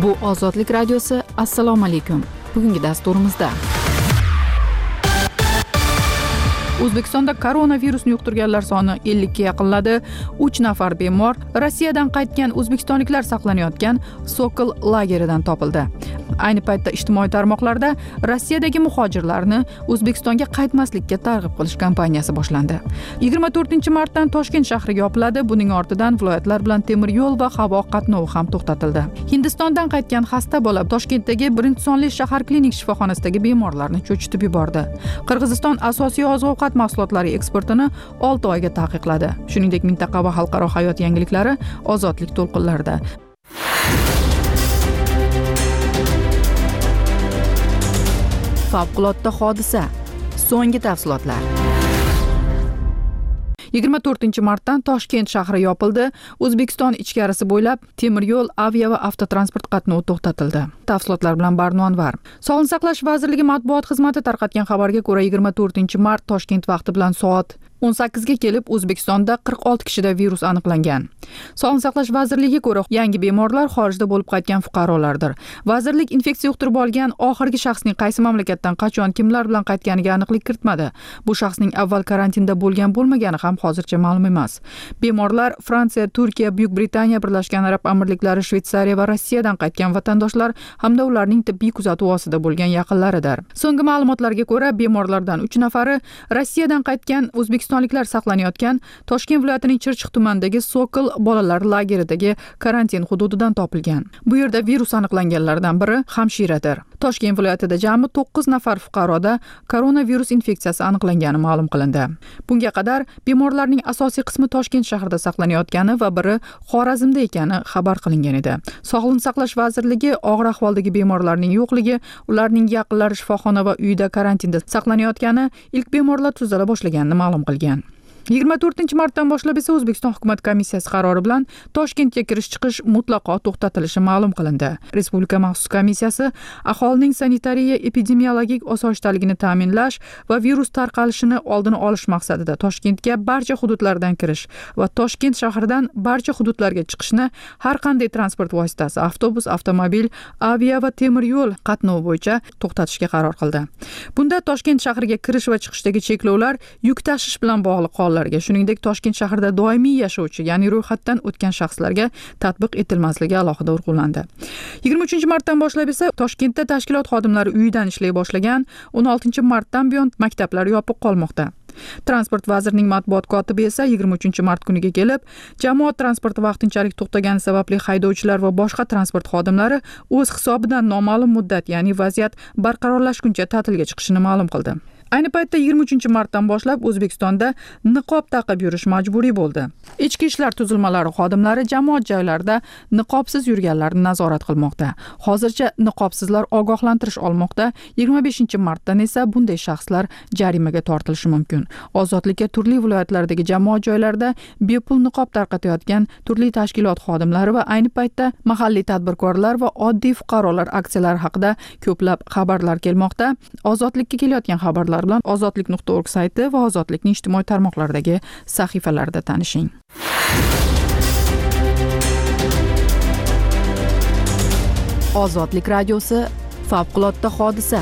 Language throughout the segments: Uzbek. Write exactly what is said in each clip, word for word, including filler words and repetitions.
Bu Ozodlik radiosi. Assalomu alaykum. Bugungi dasturimizda O'zbekistonda koronavirusni yuqtirganlar soni ellikka yaqinladi. uch nafar bemor Rossiyadan qaytgan o'zbekistonliklar saqlanayotgan Sokol lageridan topildi. Ayni paytda ijtimoiy tarmoqlarda Rossiyadagi muhojirlarni O'zbekistonga qaytmaslikka targ'ib qilish kampaniyasi boshlandi. yigirma to'rtinchi martdan Toshkent shahriga yopiladi. Buning ortidan viloyatlar bilan temir yo'l va havo qatnovi ham to'xtatildi. Hindistondan qaytgan xasta bola Toshkentdagi birinchi sonli shahar klinik shifoxonasidagi bemorlarni cho'chitib yubordi. Qirg'iziston asosiy oziq-ovqat mahsulotlari eksportini olti oyga taqiqladi. Shuningdek, mintaqa va xalqaro hayot yangiliklari ozodlik to'lqinlarida. Favqulodda hodisa. So'nggi tafsilotlar. yigirma to'rtinchi martdan Toshkent shahri yopildi. O'zbekiston ichkarisi bo'ylab temir yo'l, avia va avtotransport qatnovi to'xtatildi. Tafsilotlar bilan Barno Anvar. Sog'liqni saqlash vazirligi matbuot xizmati tarqatgan xabarga ko'ra, yigirma to'rtinchi mart Toshkent vaqti bilan soat o'n sakkizga kelib O'zbekistonda qirq olti kishida virus aniqlangan. Sog'liqni saqlash vazirligiga ko'ra, yangi bemorlar xorijda bo'lib qaytgan fuqarolardir. Vazirlik infeksiya yuqtirib olgan oxirgi shaxsning qaysi mamlakatdan qachon kimlar bilan qaytganiga aniqlik kiritmadi. Bu shaxsning avval karantinda bo'lgan bo'lmagani ham hozircha ma'lum emas. Bemorlar Fransiya, Turkiya, Buyuk Britaniya, Birlashgan Arab Amirliklari, Shveysariya va Rossiyadan qaytgan vatandoshlar hamda ularning tibbiy kuzatuv ostida bo'lgan yaqinlaridir. So'nggi ma'lumotlarga ko'ra, bemorlardan uch nafari Rossiyadan qaytgan O'zbekistonliklar saqlanayotgan Toshkent viloyatining Chirchiq tumanidagi Sokol bolalar lageridagi karantin hududidan topilgan. Bu yerda virus aniqlanganlardan biri hamshiradir. Toshkent viloyatida jami to'qqiz nafar fuqaroda koronavirus infeksiyasi aniqlangani ma'lum qilindi. Bunga qadar bemorlarning asosiy qismi Toshkent shahrida saqlanayotgani va biri Xorazmda ekani xabar qilingan edi. Sog'liqni saqlash vazirligi og'ir ahvoldagi bemorlarning yo'qligi, ularning yaqinlari shifoxona va uyda karantinda saqlanayotgani, ilk bemorlar tuzala boshlaganini ma'lum qilgan. yigirma to'rtinchi martdan boshlab esa O'zbekiston hukumat komissiyasi qarori bilan Toshkentga kirish-chiqish mutlaqo to'xtatilishi ma'lum qilindi. Respublika maxsus komissiyasi aholining sanitariya epidemiologik osoyishtaligini ta'minlash va virus tarqalishini oldini olish maqsadida Toshkentga barcha hududlardan kirish va Toshkent shahridan barcha hududlarga chiqishni har qanday transport vositasi, avtobus, avtomobil, avia va temir yo'l qatnovi bo'yicha to'xtatishga qaror qildi. Bunda Toshkent shahriga kirish va chiqishdagi cheklovlar yuk tashish bilan bog'liq shuningdek Toshkent shahrida doimiy yashovchi, ya'ni ro'yxatdan o'tgan shaxslarga tatbiq etilmasligi alohida urg'ulandi. yigirma uchinchi martdan boshlab esa Toshkentda tashkilot xodimlari uyidan ishlay boshlagan. o'n oltinchi martdan buyon maktablar yopiq qolmoqda. Transport vazirining matbuot kotibi esa yigirma uchinchi mart kuniga kelib, jamoat transporti vaqtinchalik to'xtagani sababli haydovchilar va boshqa transport xodimlari o'z hisobidan noma'lum muddat, ya'ni vaziyat barqarorlashguncha ta'tilga chiqishini ma'lum qildi. Ayni paytda yigirma uchinchi martdan boshlab O'zbekistonda niqob taqib yurish majburiy bo'ldi. Ichki ishlar tuzilmalari xodimlari jamoat joylarida niqobsiz yurganlarni nazorat qilmoqda. Hozircha niqobsizlar ogohlantirish olmoqda. yigirma beshinchi martdan esa bunday shaxslar jarimaga tortilishi mumkin. Ozodlikka turli viloyatlardagi jamoat joylarida bepul niqob tarqatayotgan turli tashkilot xodimlari va ayni paytda mahalliy tadbirkorlar va oddiy fuqarolar aksiyalari haqida ko'plab xabarlar kelmoqda. Ozodlikka kelayotgan xabarlar bilan ozodlik nuqta org sayti va ozodlikning ijtimoiy tarmoqlardagi sahifalarida tanishing. Ozodlik radiosi. Favqulodda hodisa.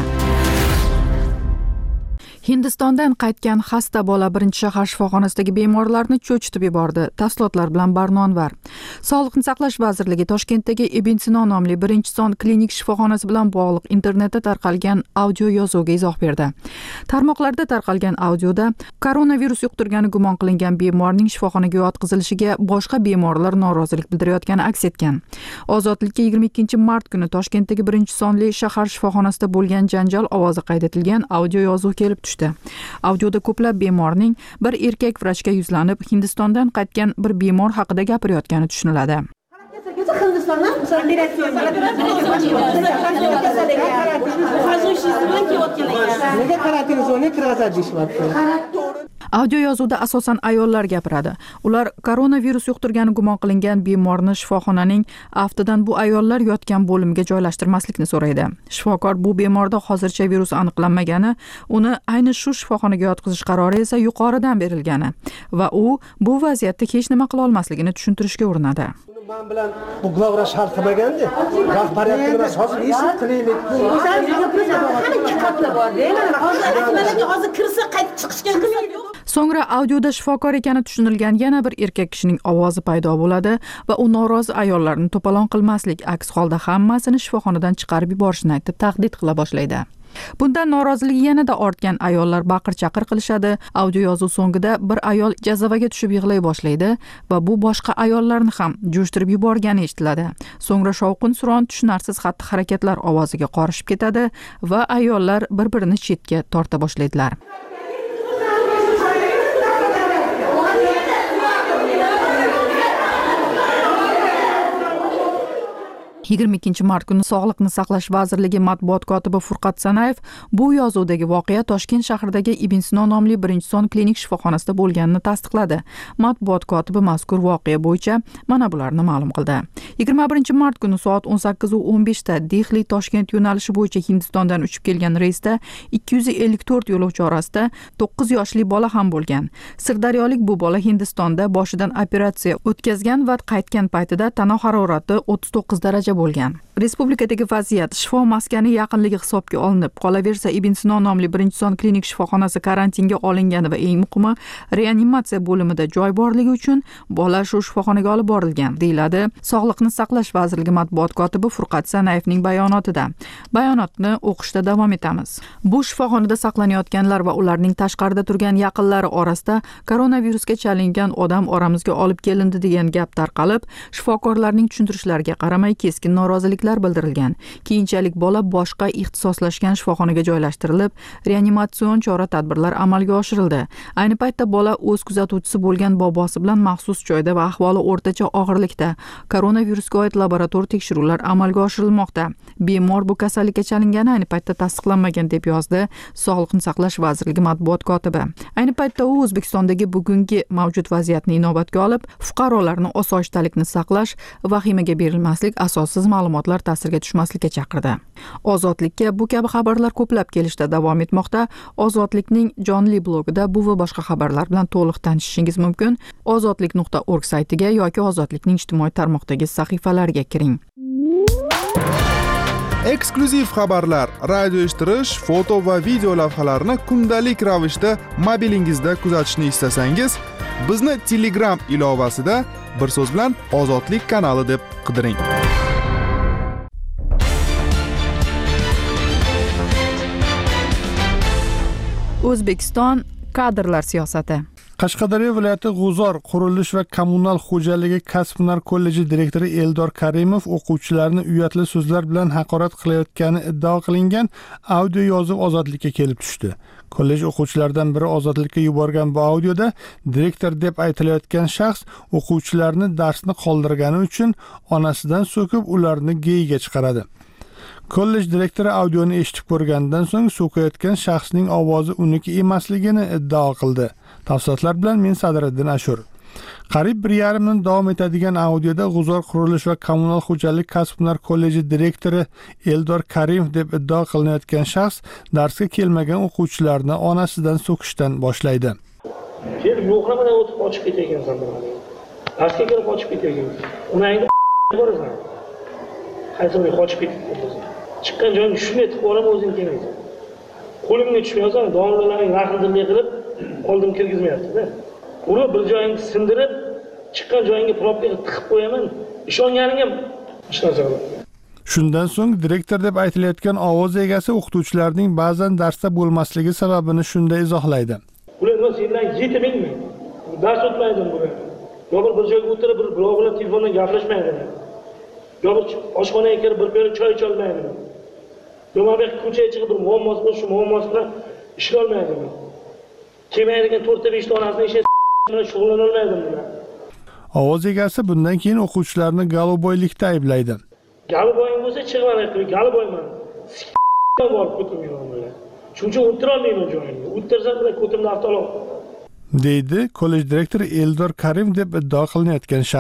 Hindistondan qaytgan xasta bola birinchi shahar shifoxonasidagi bemorlarni cho'chitib yubordi. Tafsilotlar bilan Barno Anvar. Sog'liqni saqlash vazirligi Toshkentdagi Ibn Sino nomli birinchi son klinik shifoxonasi bilan bog'liq internetda tarqalgan audio yozuvga izoh berdi. Tarmoqlarda tarqalgan audioda koronavirus yuqtirgani gumon qilingan bemorning shifoxonaga yotqizilishiga boshqa bemorlar norozilik bildirayotgani aks etgan. Ozodlikka yigirma ikkinchi mart kuni Toshkentdagi birinchi sonli shahar shifoxonasida bo'lgan janjal ovozi qayd etilgan audio yozuv kelib tushdi. Audioda ko'plab bemorning bir erkak vrachga yuzlanib, Hindistondan qaytgan bir bemor haqida gapirayotgani tushuniladi. Audio yozuvda asosan ayollar gapiradi. Ular koronavirus yuqtirgani gumon qilingan bemorni shifoxonaning aftidan bu ayollar yotgan bo'limga joylashtirmaslikni so'raydi. Shifokor bu bemorda hozircha virus aniqlanmagani, uni ayni shu shifoxonaga yotqizish qarori esa yuqoridan berilgani va u bu vaziyatda hech nima qila olmasligini tushuntirishga urinadi. Men bilan bu glavra shart qilmaganda, rahbariyatga bilan hozir eshit qilaylik. O'zing gapirsa, qani ikki qatla bor-da. Hozir aytmalarga hozir kirsa qaytib chiqishga imkoniyat yo'q. So'ngra audioda shifokor ekani tushunilgan yana bir erkak kishining ovozi paydo bo'ladi va u norozi ayollarni to'polon qilmaslik, aks holda hammasini shifoxonadan chiqarib yuborishni aytib tahdid qila boshlaydi. Bundan noroziligi yanada ortgan ayollar baqir-chaqir qilishadi. Audio yozuv so'ngida bir ayol jazavaga tushib yig'lay boshlaydi va bu boshqa ayollarni ham jo'shtirib yuborgani eshitiladi. So'ngra shovqin-suron, tushunarsiz xatti-harakatlar ovoziga qorishib ketadi va ayollar bir-birini chetga torta boshlaydilar. yigirma ikkinchi mart kuni Sog'liqni saqlash vazirligi matbuot kotibi Furqat Sanayev bu yozuvdagi voqea Toshkent shahridagi Ibn Sino nomli birinchi son klinik shifoxonasida bo'lganini tasdiqladi. Matbuot kotibi mazkur voqea bo'yicha mana bularni ma'lum qildi. yigirma birinchi mart kuni soat o'n sakkiz o'n besh da Dehli Toshkent yo'nalishi bo'yicha Hindistondan uchib kelgan reysda ikki yuz ellik to'rt yo'lovchi orasida to'qqiz yoshli bola ham bo'lgan. Sirdaryolik bu bola Hindistonda boshidan operatsiya o'tkazgan va qaytgan paytida tana harorati o'ttiz to'qqiz daraja bo'lgan. Respublikadagi vaziyat shifo maskani yaqinligi hisobga olinib, qolaversa Ibn Sino nomli birinchi son klinik shifoxonasi karantinga olingani va eng muhimi reanimatsiya bo'limida joy borligi uchun bola shu shifoxonaga olib borilgan, deyiladi Sog'liqni saqlash vazirligi matbuot kotibi Furqat Sanayevning bayonotida. Bayonotni o'qishda davom etamiz. Bu shifoxonada saqlanayotganlar va ularning tashqarida turgan yaqinlari orasida koronavirusga chalingan odam oramizga olib kelindi degan gap tarqalib, shifokorlarning tushuntirishlariga qaramay keskin noroziliklar bildirilgan. Keyinchalik bola boshqa ixtisoslashgan shifoxonaga joylashtirilib, reanimatsion chora-tadbirlar amalga oshirildi. Ayni paytda bola o'z kuzatuvchisi bo'lgan bobosi bilan maxsus joyda va ahvoli o'rtacha og'irlikda. Koronavirusga oid laborator tekshiruvlar amalga oshirilmoqda. Bemor bu kasallikka chalingani ayni paytda tasdiqlanmagan deb yozdi Sog'liqni saqlash vazirligi matbuot kotibi. Ayni paytda u O'zbekistondagi bugungi mavjud vaziyatni inobatga olib, fuqarolarni osoyishtalikni saqlash, vahimaga berilmaslik, asossiz ma'lumotlar ta'siriga tushmaslikka chaqirdi. Ozodlikka bu kabi xabarlar ko'plab kelishda davom etmoqda. Ozodlikning jonli blogida bu va boshqa xabarlar bilan to'liq tanishishingiz mumkin. ozodlik nuqta org saytiga yoki Ozodlikning ijtimoiy tarmoqdagi sahifalariga kiring. Eksklyuziv xabarlar, radio eshittirish, foto va video lavhalarni kundalik ravishda mobilingizda kuzatishni istasangiz, bizni Telegram ilovasida bir so'z bilan Ozodlik kanali deb qidiring. O'zbekiston kadrlar siyosati. Qashqadaryo viloyati G'uzor qurilish va kommunal xo'jaligi kasb-hunar kolleji direktori Eldor Karimov o'quvchilarni uyatli so'zlar bilan haqorat qilayotgani iddao qilingan audio yozuv Ozodlikka kelib tushdi. Kollej o'quvchilaridan biri Ozodlikka yuborgan bu audioda direktor deb aytilayotgan shaxs o'quvchilarni darsni qoldirgani uchun onasidan so'kib ularni geyiga chiqaradi. Kollej direktori audioni eshitib ko'rgandan so'ng so'kayotgan shaxsning ovozi uniki emasligini iddao qildi. Tafsilotlar bilan men Sadriddin Ashur. Qariyb bir yarim ming davom etadigan audioda G'uzor qurilish va kommunal xo'jalik kasb-hunar kolleji direktori Eldor Karimov deb iddao qilinayotgan shaxs darsga kelmagan o'quvchilarni onasidan so'kishdan boshlaydi. Kelib yo'qlamadan o'tib qochib ketayotgansan bilan. Darsga kelib qochib ketayotgansan. Unangni borasan. Qaysi bir qochib ketibsan. Chiqqan joyingni shunday tiqib olaman o'zing kelmaysan. Qo'limga tushmaysan, domlalarning rahmdillik qilib qo'ldim kirgizmayapti-da. Uni bir joyingni sindirib, chiqqan joyingga propkaga tiqib qo'yaman. Ishonganingga ishonsan. Shundan so'ng direktor deb aytilayotgan ovoz egasi o'qituvchilarning ba'zan darsda bo'lmasligi sababini shunday izohlaydi. Ular nima sendan yetimingmi? Dars o'tmaydim bular. Yo bir joyga o'tirib, bir birov bilan telefonda gaplashmaydim. Yo bir oshxonaga kirib bir piyola choy icha olmaydim. Yo mana bu ko'chaga chiqib bir muammosi bo'lsa, shu muammosi bilan ishlay olmaydim. Kelmaydigan to'rtta beshta onasini ishi bilan shug'ullana olmaydim bular. Ovoz egasi bundan keyin o'quvchilarni galoboylikda ayblaydi. Galoboying bo'lsa chiqmana qilib, galoboyman. Bor ko'timman bular. Chunki o'tira olmayman joyimga. O'tirsam bilan ko'timni avtolab deydi kollej direktori Eldor Karim deb iddao qilinayotgan shaxs.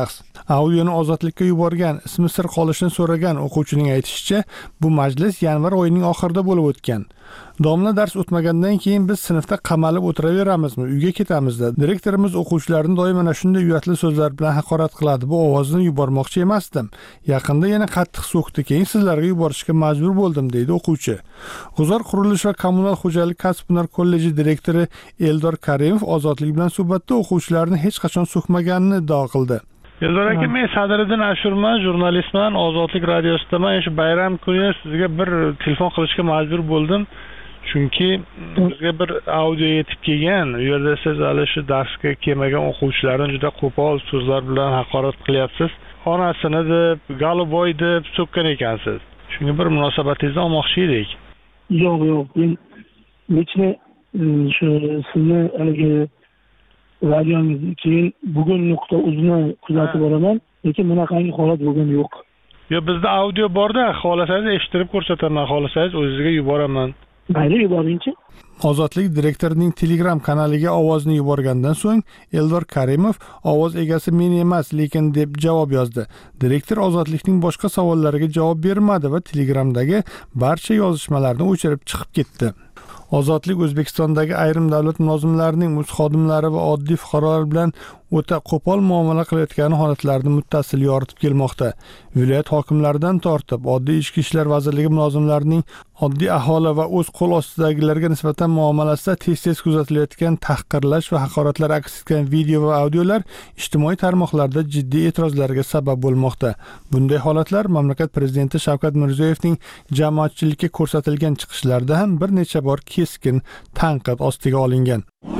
Audioni ozodlikka yuborgan, ismi sir qolishini so'ragan o'quvchining aytishicha, bu majlis yanvar oyining oxirida bo'lib o'tgan. Domla dars o'tmagandan keyin biz sinfda qamalib o'tiraveramizmi, uyga ketamizda. Direktorimiz o'quvchilarni doim mana shunday uyatli so'zlar bilan haqorat qiladi. Bu ovozni yubormoqchi emasdim. Yaqinda yana qattiq so'kdi, keyin sizlarga yuborishga majbur bo'ldim, deydi o'quvchi. G'uzor qurilish va kommunal xo'jalik kasb-hunar kolleji direktori Eldor Karimov ozodlik bilan suhbatda o'quvchilarni hech qachon so'kmaganini iddao qildi. Eldor aka, men Sadriddin Ashurman, jurnalistman, Ozodlik radiosidaman. Shu bayram kuni sizga bir telefon qilishga majbur bo'ldim. Chunki bizga bir audio yetib kelgan. U yerda siz hali shu darsga kelmagan o'quvchilarni juda qo'pol so'zlar bilan haqorat qilyapsiz. Onasini deb, Galuboy deb so'kkan ekansiz. Shunga bir munosabatingizni olmoqchi edik. Yo'q, yo'q. Men nechta shu sizni haligi radiongizni keyin bugun nuqta uzni kuzatib boraman, lekin bunaqangi holat bo'lgan yo'q. Yo, bizda audio borda, xolasangiz eshittirib ko'rsataman, xolasangiz o'zingizga yuboraman. Mayli, yuboringchi. Ozodlik direktorining Telegram kanaliga ovozni yuborgandan so'ng Eldor Karimov ovoz egasi men emas, lekin deb javob yozdi. Direktor Ozodlikning boshqa savollariga javob bermadi va Telegramdagi barcha yozishmalarni o'chirib chiqib ketdi. Ozodlik O'zbekistondagi ayrim davlat mulozimlarining o'z xodimlari va oddiy fuqarolar bilan o'ta qo'pol muomala qilayotgani holatlarini muttasil yoritib kelmoqda. Viloyat hokimlaridan tortib, oddiy ichki ishlar vazirligi mulozimlarining oddiy aholi va o'z qo'l ostidagilarga nisbatan muomalasida tez-tez kuzatilayotgan tahqirlash va haqoratlar aks etgan video va audiolar ijtimoiy tarmoqlarda jiddiy e'tirozlarga sabab bo'lmoqda. Bunday holatlar mamlakat prezidenti Shavkat Mirziyoyevning jamoatchilikka ko'rsatilgan chiqishlarida ham bir necha bor keskin tanqid ostiga olingan.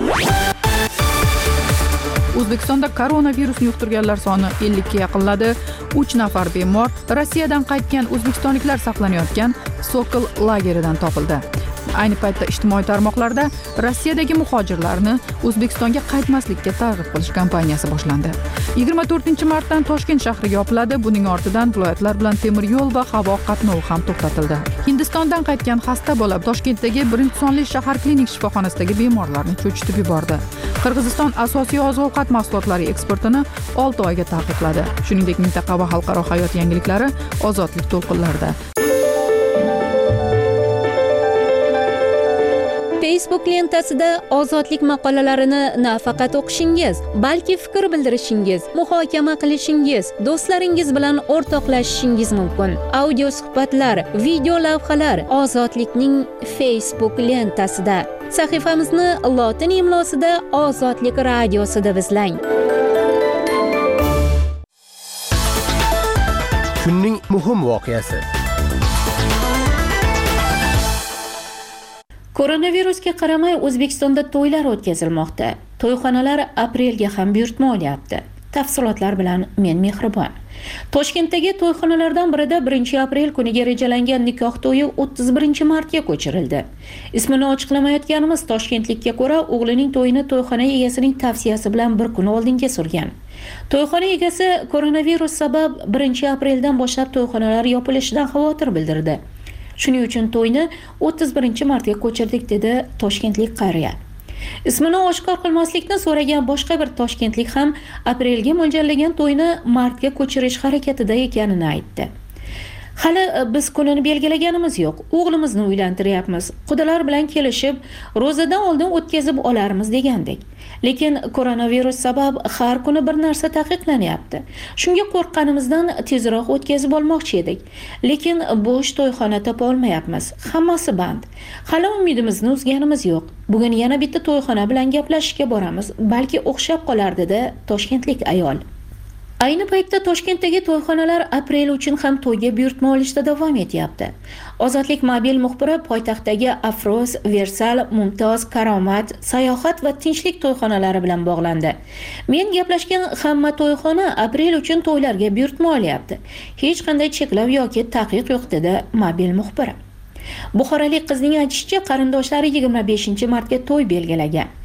O'zbekistonda koronavirusni yuqtirganlar soni ellikka yaqinladi. uch nafar bemor Rossiyadan qaytgan o'zbekistonliklar saqlanayotgan Sokol lageridan topildi. Ayni paytda ijtimoiy tarmoqlarda Rossiyadagi muhojirlarni O'zbekistonga qaytmaslikka targ'ib qilish kampaniyasi boshlandi. yigirma to'rtinchi martdan Toshkent shahri yopiladi. Buning ortidan viloyatlar bilan temir yo'l va havo qatnovi ham to'xtatildi. Hindistondan qaytgan xasta bola Toshkentdagi birinchi sonli shahar klinik shifoxonasidagi bemorlarni cho'chitib yubordi. Qirg'iziston asosiy oziq-ovqat mahsulotlari eksportini olti oyga taqiqladi. Shuningdek, mintaqa va xalqaro hayot yangiliklari ozodlik to'lqinlarida. Facebook lentasida ozodlik maqolalarini nafaqat o'qishingiz, balki fikr bildirishingiz, muhokama qilishingiz, do'stlaringiz bilan o'rtoqlashishingiz mumkin. Audio suhbatlar, video lavhalar Ozodlikning Facebook lentasida. Sahifamizni lotin imlosida Ozodlik radiosida izlang. Kunning muhim voqeasi. Koronavirusga qaramay O'zbekistonda to'ylar o'tkazilmoqda. To'yxonalar aprelga ham buyurtma olyapti. Tafsilotlar bilan men Mehribon. Toshkentdagi to'yxonalardan birida birinchi aprel kuniga rejalangan nikoh to'yi o'ttiz birinchi martga ko'chirildi. Ismini ochiqlamayotganimiz toshkentlikka ko'ra o'g'lining to'yini to'yxona egasining tavsiyasi bilan bir kun oldinga surgan. To'yxona egasi koronavirus sabab birinchi apreldan boshlab to'yxonalar yopilishidan xavotir bildirdi. Shuning uchun to'yni o'ttiz birinchi martga ko'chirdik, dedi toshkentlik qariya. Ismini oshkor qilmaslikni so'ragan boshqa bir toshkentlik ham aprelga mo'ljallagan to'yni martga ko'chirish harakatida ekanini aytdi. Hali biz kunini belgilaganimiz yo'q. O'g'limizni uylantiryapmiz. Qudalar bilan kelishib, ro'zadan oldin o'tkazib olarmiz degandik. Lekin koronavirus sabab har kuni bir narsa taqiqlanyapti. Shunga qo'rqqanimizdan tezroq o'tkazib olmoqchi edik. Lekin bo'sh to'yxona topa olmayapmiz. Hammasi band. Hali umidimizni uzganimiz yo'q. Bugun yana bitta to'yxona bilan gaplashishga boramiz. Balki o'xshab qolar, dedi toshkentlik ayol. Ayni paytda Toshkentdagi to'yxonalar aprel uchun ham to'yga buyurtma olishda davom etyapti. Ozodlik mobil muxbiri poytaxtdagi Afroz, Versal, Mumtoz, Karomat, Sayohat va Tinchlik to'yxonalari bilan bog'landi. Men gaplashgan hamma to'yxona aprel uchun to'ylarga buyurtma olyapti. Hech qanday cheklov yoki taqiq yo'q, dedi mobil muxbiri. Buxorolik qizning aytishicha, qarindoshlari yigirma beshinchi martga to'y belgilagan.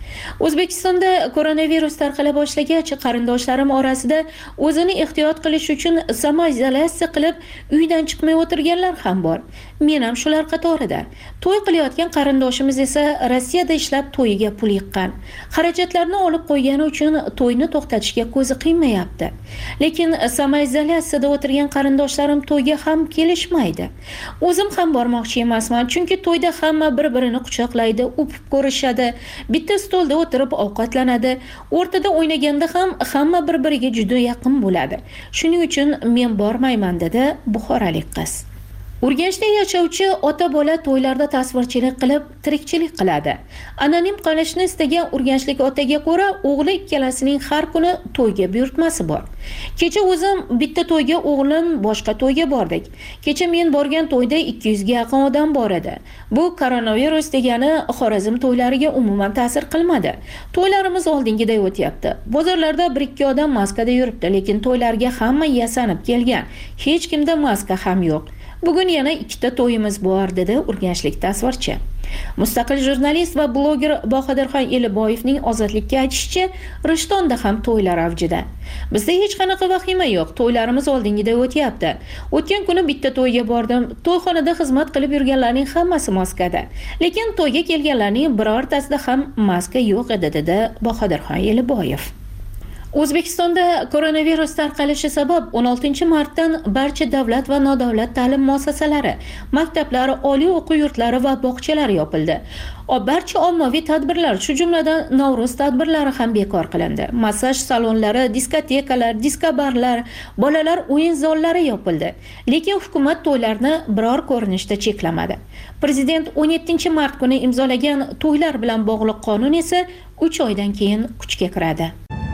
O'zbekistonda koronavirus tarqala boshlagach, qarindoshlarim orasida o'zini ehtiyot qilish uchun samoizolyatsiya qilib uydan chiqmay o'tirganlar ham bor. Men ham shular qatorida. To'y qilayotgan qarindoshimiz esa Rossiyada ishlab to'yiga pul yiqqan. Xarajatlarni olib qo'ygani uchun to'yni to'xtatishga ko'zi qiymayapti. Lekin samoizolyatsiyada o'tirgan qarindoshlarim to'yga ham kelishmaydi. O'zim ham bormoqchi emasman, chunki to'yda hamma bir-birini quchoqlaydi, o'pib ko'rishadi, bitta stolda o'tirib ovqatlanadi, o'rtada o'ynaganda ham hamma bir-biriga juda yaqin bo'ladi. Shuning uchun men bormayman dedi buxorolik qiz. Urganchda yashovchi ota-bola to'ylarda tasvirchilik qilib tirikchilik qiladi. Anonim qolishni istagan urganchlik otaga ko'ra, o'g'li ikkalasining har kuni to'yga buyurtmasi bor. Kecha o'zim bitta to'yga, o'g'lim boshqa to'yga bordik. Kecha men borgan to'yda ikki yuz ga yaqin odam bor edi. Bu koronavirus degani Xorazm to'ylariga umuman ta'sir qilmadi. To'ylarimiz oldingiday o'tyapti. Bozorlarda bir ikki odam maskada yuribdi, lekin to'ylarga hamma yasanib kelgan. Hech kimda maska ham yo'q. Bugun yana ikkita to'yimiz bor dedi urganchlik tasvirchi. Mustaqil jurnalist va bloger Bahodirxon Eliboyevning Ozodlikka aytishicha, Rishtonda ham to'ylar avjida. Bizda hech qanaqa vahima yo'q, to'ylarimiz oldingiday o'tyapti. O'tgan kuni bitta to'yga bordim. To'yxonada xizmat qilib yurganlarning hammasi maskada. Lekin to'yga kelganlarning birortasida ham maska yo'q edi dedi Bahodirxon Eliboyev. O'zbekistonda koronavirus tarqalishi sabab o'n oltinchi martdan barcha davlat va nodavlat ta'lim muassasalari, maktablar, oliy o'quv yurtlari va bog'chalar yopildi. Barcha ommaviy tadbirlar, shu jumladan Navro'z tadbirlari ham bekor qilindi. Massaj salonlari, diskotekalar, diskobarlar, bolalar o'yin zollari yopildi. Lekin hukumat to'ylarni biror ko'rinishda cheklamadi. Prezident o'n yettinchi mart kuni imzolagan to'ylar bilan bog'liq qonun esa uch oydan keyin kuchga kiradi.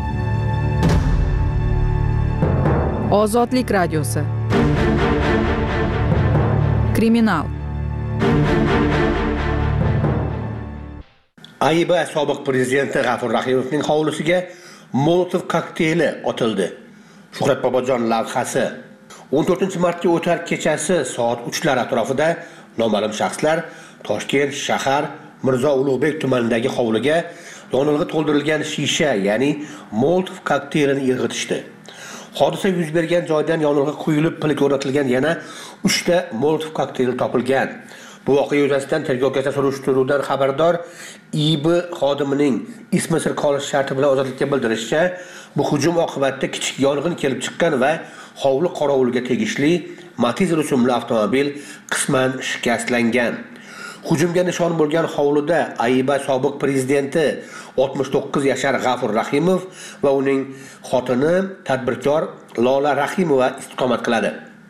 Ozodlik radiosi. Kriminal. Ayba sobiq prezidenti G'afur Rahimovning hovlisiga Molotov kokteyli otildi. Shuhrat Bobojon lavhasi. o'n to'rtinchi martga o'tar kechasi soat uchlar atrofida noma'lum shaxslar Toshkent shahar Mirzo Ulug'bek tumanidagi hovliga yonilg'i to'ldirilgan shisha, ya'ni Molotov kokteylini irg'itishdi. Hodisa yuz bergan joydan yonilg'i quyilib, pilga o'rnatilgan yana uchta Molotov kokteyli topilgan. Bu voqea yuzasidan tergovgacha surishtiruvdan xabardor I B xodimining ismi sir qolish sharti bilan ozodlikka bildirishicha, bu hujum oqibatida kichik yong'in kelib chiqqan va hovli qorovuliga tegishli Matiz rusumli avtomobil qisman shikastlangan. Hujumga nishon bo'lgan hovlida Ayba sobiq prezidenti oltmish to'qqiz yashar G'afur Rahimov va uning xotini tadbirkor Lola Rahimova istiqomat qiladi.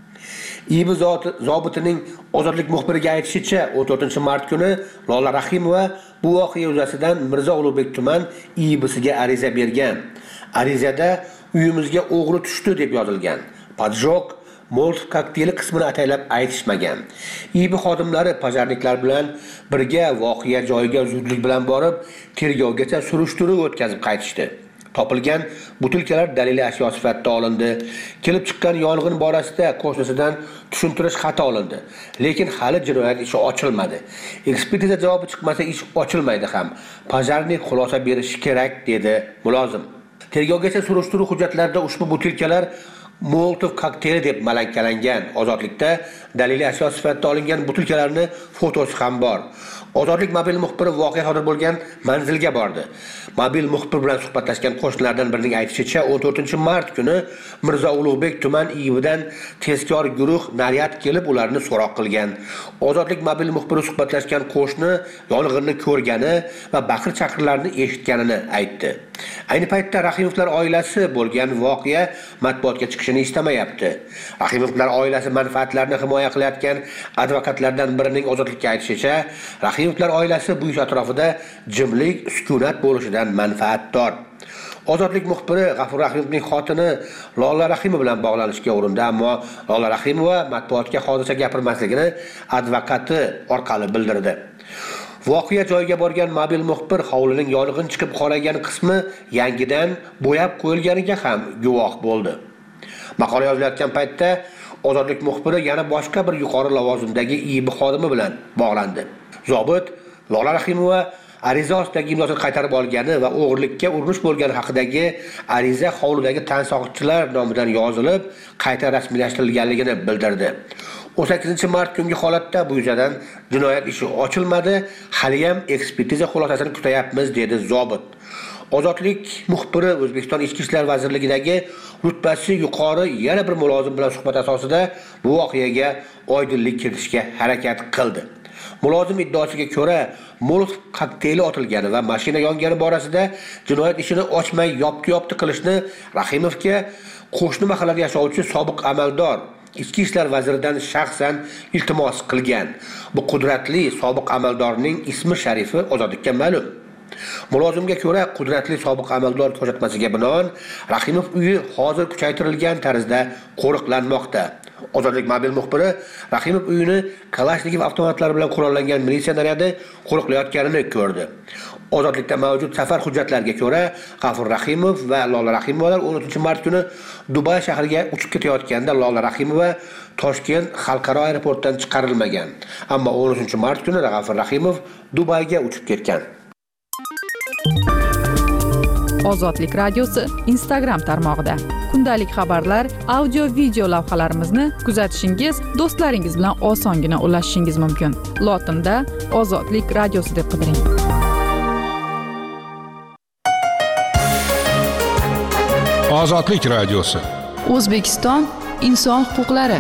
I B zobitining ozodlik muxbiriga aytishicha, o'n to'rtinchi mart kuni Lola Rahimova bu voqea yuzasidan Mirzo Ulug'bek tuman I B'siga ariza bergan. Arizada uyimizga o'g'ri tushdi deb yozilgan. Padjok Molotov kokteyli qismini ataylab aytishmagan. I B xodimlari pajarniklar bilan birga voqea joyiga zudlik bilan borib, tergovgacha surishtiruv o'tkazib qaytishdi. Topilgan butilkalar daliliy ashyo sifatida olindi. Kelib chiqqan yong'in borasida qo'shnisidan tushuntirish xati olindi. Lekin hali jinoyat ishi ochilmadi. Ekspertiza javobi chiqmasa ish ochilmaydi ham. Pajarnik xulosa berishi kerak dedi mulozim. Tergovgacha surishtiruv hujjatlarida ushbu butilkalar Molotov kokteyli deb malakkalangan. Ozodlikda daliliy ashyo sifatida olingan butilkalarning fotosi ham bor. Ozodlik mobil muxbiri voqea sodir bo'lgan manzilga bordi. Mobil muxbir bilan suhbatlashgan qo'shnilardan birining aytishicha, o'n to'rtinchi mart kuni Mirzo Ulug'bek tuman I B'dan tezkor guruh naryad kelib ularni so'roq qilgan. Ozodlik mobil muxbiri suhbatlashgan qo'shni yong'inni ko'rgani va baqir-chaqirlarni eshitganini aytdi. Ayni paytda Rahimovlar oilasi bo'lgan voqea matbuotga chiqishini istamayapti. Rahimovlar oilasi manfaatlarini himoya qilayotgan advokatlardan birining ozodlikka aytishicha, Rahimovlar oilasi bu ish atrofida jimlik, sukunat bo'lishidan manfaatdor. Ozodlik muxbiri G'afur Rahimovning xotini Lola Rahimova bilan bog'lanishga urindi, ammo Lola Rahimova matbuotga hodisa gapirmasligini advokati orqali bildirdi. Voqea joyiga borgan mobil muxbir hovlining yong'in chiqib qolagan qismi yangidan bo'yab qo'yilganiga ham guvoh bo'ldi. Maqola yozilayotgan paytda Ozodlik muxbiri yana boshqa bir yuqori lavozimdagi I B xodimi bilan bog'landi. Zobit Lola Rahimova ariza ostidagi imzosini qaytarib olgani va o'g'irlikka urinish bo'lgani haqidagi ariza hovlidagi tan sog'itchilar nomidan yozilib, qayta rasmiylashtirilganligini bildirdi. o'n sakkizinchi mart kungi holatda bu yuzasidan jinoyat ishi ochilmadi, hali ham ekspertiza xulosasini kutayapmiz, dedi zobit. Ozodlik muxbiri O'zbekiston Ichki ishlar vazirligidagi rutbasi yuqori yana bir mulozim bilan suhbat asosida bu voqeaga oydinlik kiritishga harakat qildi. Mulozim iddaosiga ko'ra, Molotov kokteyli otilgani va mashina yongani borasida jinoyat ishini ochmay yopti-yopti qilishni Rahimovga qo'shni mahallada yashovchi sobiq amaldor Ichki ishlar vaziridan shaxsan iltimos qilgan. Bu qudratli sobiq amaldorning ismi sharifi ozodlikka ma'lum. Mulozimga ko'ra, qudratli sobiq amaldor ko'rsatmasiga binoan Rahimov uyi hozir kuchaytirilgan tarzda qo'riqlanmoqda. Ozodlik mobil muxbiri Rahimov uyini Kalashnikov avtomatlari bilan qurollangan militsiya naryadi qo'riqlayotganini ko'rdi. Ozodlikda mavjud safar hujjatlariga ko'ra, G'afur Rahimov va Lola Rahimovalar o'n o'ninchi mart kuni Dubay shahriga uchib ketayotganda Lola Rahimova Toshkent xalqaro aeroportdan chiqarilmagan. Ammo o'n uchinchi mart kuni G'afur Rahimov Dubayga uchib ketgan. Ozodlik radiosi Instagram tarmog'ida kundalik xabarlar, audio video lavhalarimizni kuzatishingiz, do'stlaringiz bilan osongina ulashishingiz mumkin. Lotinda Ozodlik radiosi deb qidiring. Ozodlik radiosi. O'zbekiston inson huquqlari.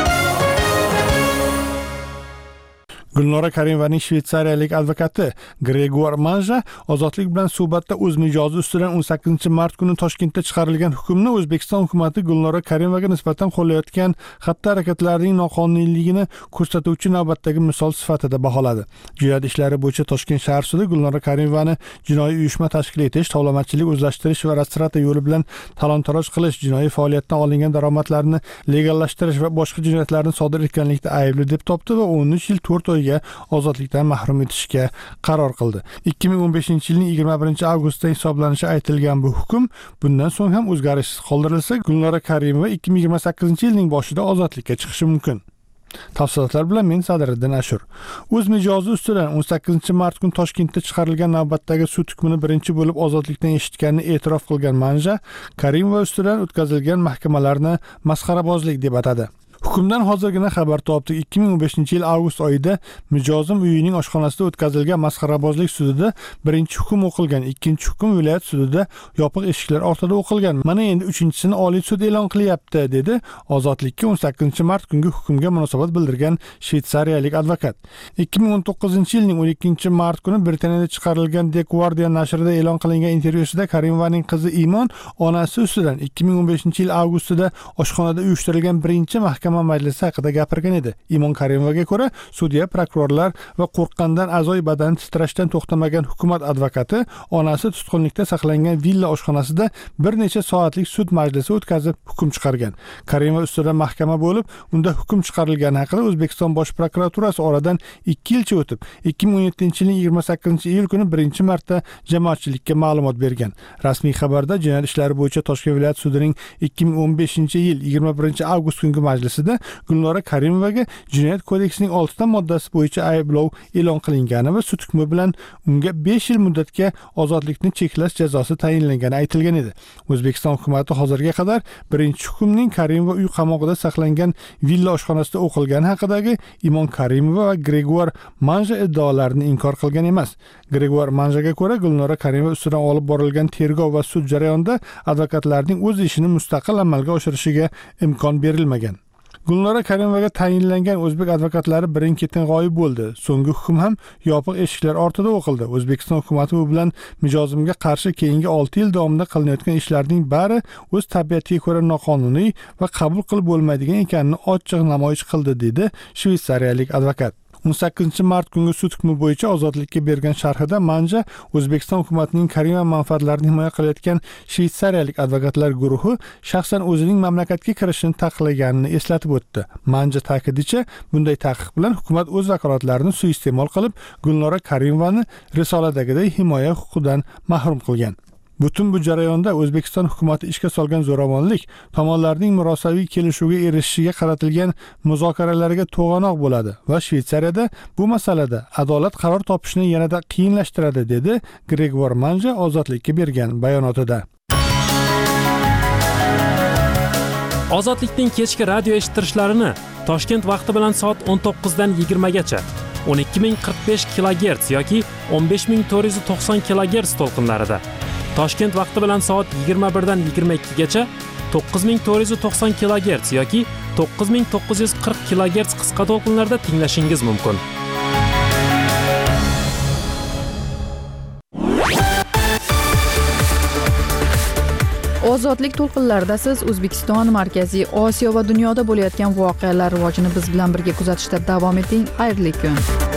Gulnora Karimovaning shvetsariyalik advokati Gregor Manja ozodlik bilan suhbatda o'z mijozi ustidan o'n sakkizinchi mart kuni Toshkentda chiqarilgan hukmni O'zbekiston hukumatı Gulnora Karimovaga nisbatan qo'llayotgan xatti-harakatlarining noqonuniyligini ko'rsatuvchi navbatdagi misol sifatida baholadi. Jinoyat ishlari bo'yicha Toshkent shahar sudi Gulnora Karimovani jinoiy uyushma tashkil etish, tovlamachilik, o'zlashtirish va restrata yo'li bilan talon-taroj qilish, jinoiy faoliyatdan olingan daromadlarni legallashtirish va boshqa jinoyatlarni sodir etganlikda aybli deb topdi va o'n uch yil to'rt oy ozodlikdan mahrum etishga qaror qildi. ikki ming o'n beshinchi yilning yigirma birinchi avgustda hisoblanishi aytilgan bu hukm bundan so'ng ham o'zgarishsiz qoldirilsa, Gulnora Karimova ikki ming yigirma sakkizinchi yilning boshida ozodlikka chiqishi mumkin. Tafsilotlar bilan men Sadiriddin Ashur. O'z mijozi ustidan o'n sakkizinchi mart kuni Toshkentda chiqarilgan navbatdagi sud hukmini birinchi bo'lib ozodlikdan eshitganini e'tirof qilgan Manja, Karimova ustidan o'tkazilgan mahkamalarni masxarabozlik deb atadi. Hukmdan hozirgina xabar topdik. ikki ming o'n beshinchi yil avgust oyida mijozim uyining oshxonasida o'tkazilgan masxarabozlik sudida birinchi hukm o'qilgan, ikkinchi hukm viloyat sudida yopiq eshiklar ortida o'qilgan. Mana endi uchinchisini Oliy sud e'lon qilyapti, dedi ozodlikka o'n sakkizinchi mart kungi hukmga munosabat bildirgan shvetsariyalik advokat. ikki ming o'n to'qqizinchi yilning o'n ikkinchi mart kuni Britaniyada chiqarilgan The Guardian nashrida e'lon qilingan intervyusida Karimovaning qizi Imon onasi ustidan ikki ming o'n beshinchi yil avgustida oshxonada uyushtirilgan birinchi mahkama majlisi haqida gapirgan edi. Imon Karimovaga ko'ra, sudya, prokurorlar va qo'rqqandan a'zoy badani titrashdan to'xtamagan hukumat advokati onasi tutqunlikda saqlangan villa oshxonasida bir necha soatlik sud majlisi o'tkazib hukm chiqargan. Karimova ustidan mahkama bo'lib, unda hukm chiqarilgani haqida O'zbekiston Bosh prokuraturasi oradan ikki yilcha o'tib, ikki ming o'n yettinchi yilning yigirma sakkizinchi iyul kuni birinchi marta jamoatchilikka ma'lumot bergan. Rasmiy xabarda jinoyat ishlari bo'yicha Toshkent viloyat sudining ikki ming o'n beshinchi yil yigirma birinchi avgust kungi majlisida Gulnora Karimovaga Jinoyat kodeksining oltita moddasi bo'yicha ayblov e'lon qilingani va sud hukmi bilan unga besh yil muddatga ozodlikni cheklash jazosi tayinlangani aytilgan edi. O'zbekiston hukumatı hozirga qadar birinchi hukmning Karimova uy qamoqida saqlangan villa oshxonasida o'qilgani haqidagi Imon Karimova va Gregor Manja iddaolarini inkor qilgan emas. Gregor Manjaga ko'ra, Gulnora Karimova ustidan olib borilgan tergov va sud jarayonida advokatlarning o'z ishini mustaqil amalga oshirishiga imkon berilmagan. Gulnora Karimovaga tayinlangan o'zbek advokatlari birin-ketin g'oyib bo'ldi. So'nggi hukm ham yopiq eshiklar ortida o'qildi. O'zbekiston hukumatı bu bilan mijozimga qarshi keyingi olti yil davomida qilinayotgan ishlarning bari o'z tabiatiga ko'ra noqonuniy va qabul qilib bo'lmaydigan ekanini ochiq namoyish qildi, dedi shvetsariyalik advokat. o'n sakkizinchi mart kungi sud hukmi bo'yicha ozodlikka bergan sharhida Manja O'zbekiston hukumatining Karimova manfaatlarini himoya qilayotgan shvetsariyalik advokatlar guruhi shaxsan o'zining mamlakatga kirishini taqiqlaganini eslatib o'tdi. Manja ta'kidicha, bunday taqiq bilan hukumat o'z vakolatlarini suiiste'mol qilib, Gulnora Karimovani risoladagiday himoya huquqidan mahrum qilgan. Butun bu jarayonda O'zbekiston hukumati ishga solgan zo'ravonlik tomonlarning murosaviy kelishuvga erishishiga qaratilgan muzokaralarga to'g'anoq bo'ladi va Shvetsariyada bu masalada adolat qaror topishni yanada qiyinlashtiradi, dedi Gregor Manja Ozodlikka bergan bayonotida. Ozodlikning kechki radio eshittirishlarini Toshkent vaqti bilan soat o'n to'qqizdan yigirma gacha o'n ikki ming qirq besh kilogerts yoki o'n besh ming to'rt yuz to'qson kilogerts to'lqinlarida, Toshkent vaqti bilan soat yigirma birdan yigirma ikki gacha to'qqiz ming to'rt yuz to'qson kilogerts yoki to'qqiz ming to'qqiz yuz qirq kilogerts qisqa to'lqinlarda tinglashingiz mumkin. Ozodlik to'lqinlarida siz O'zbekiston, Markaziy Osiyo va dunyoda bo'layotgan voqealar rivojini biz bilan birga kuzatishda davom eting. Xayrli kun.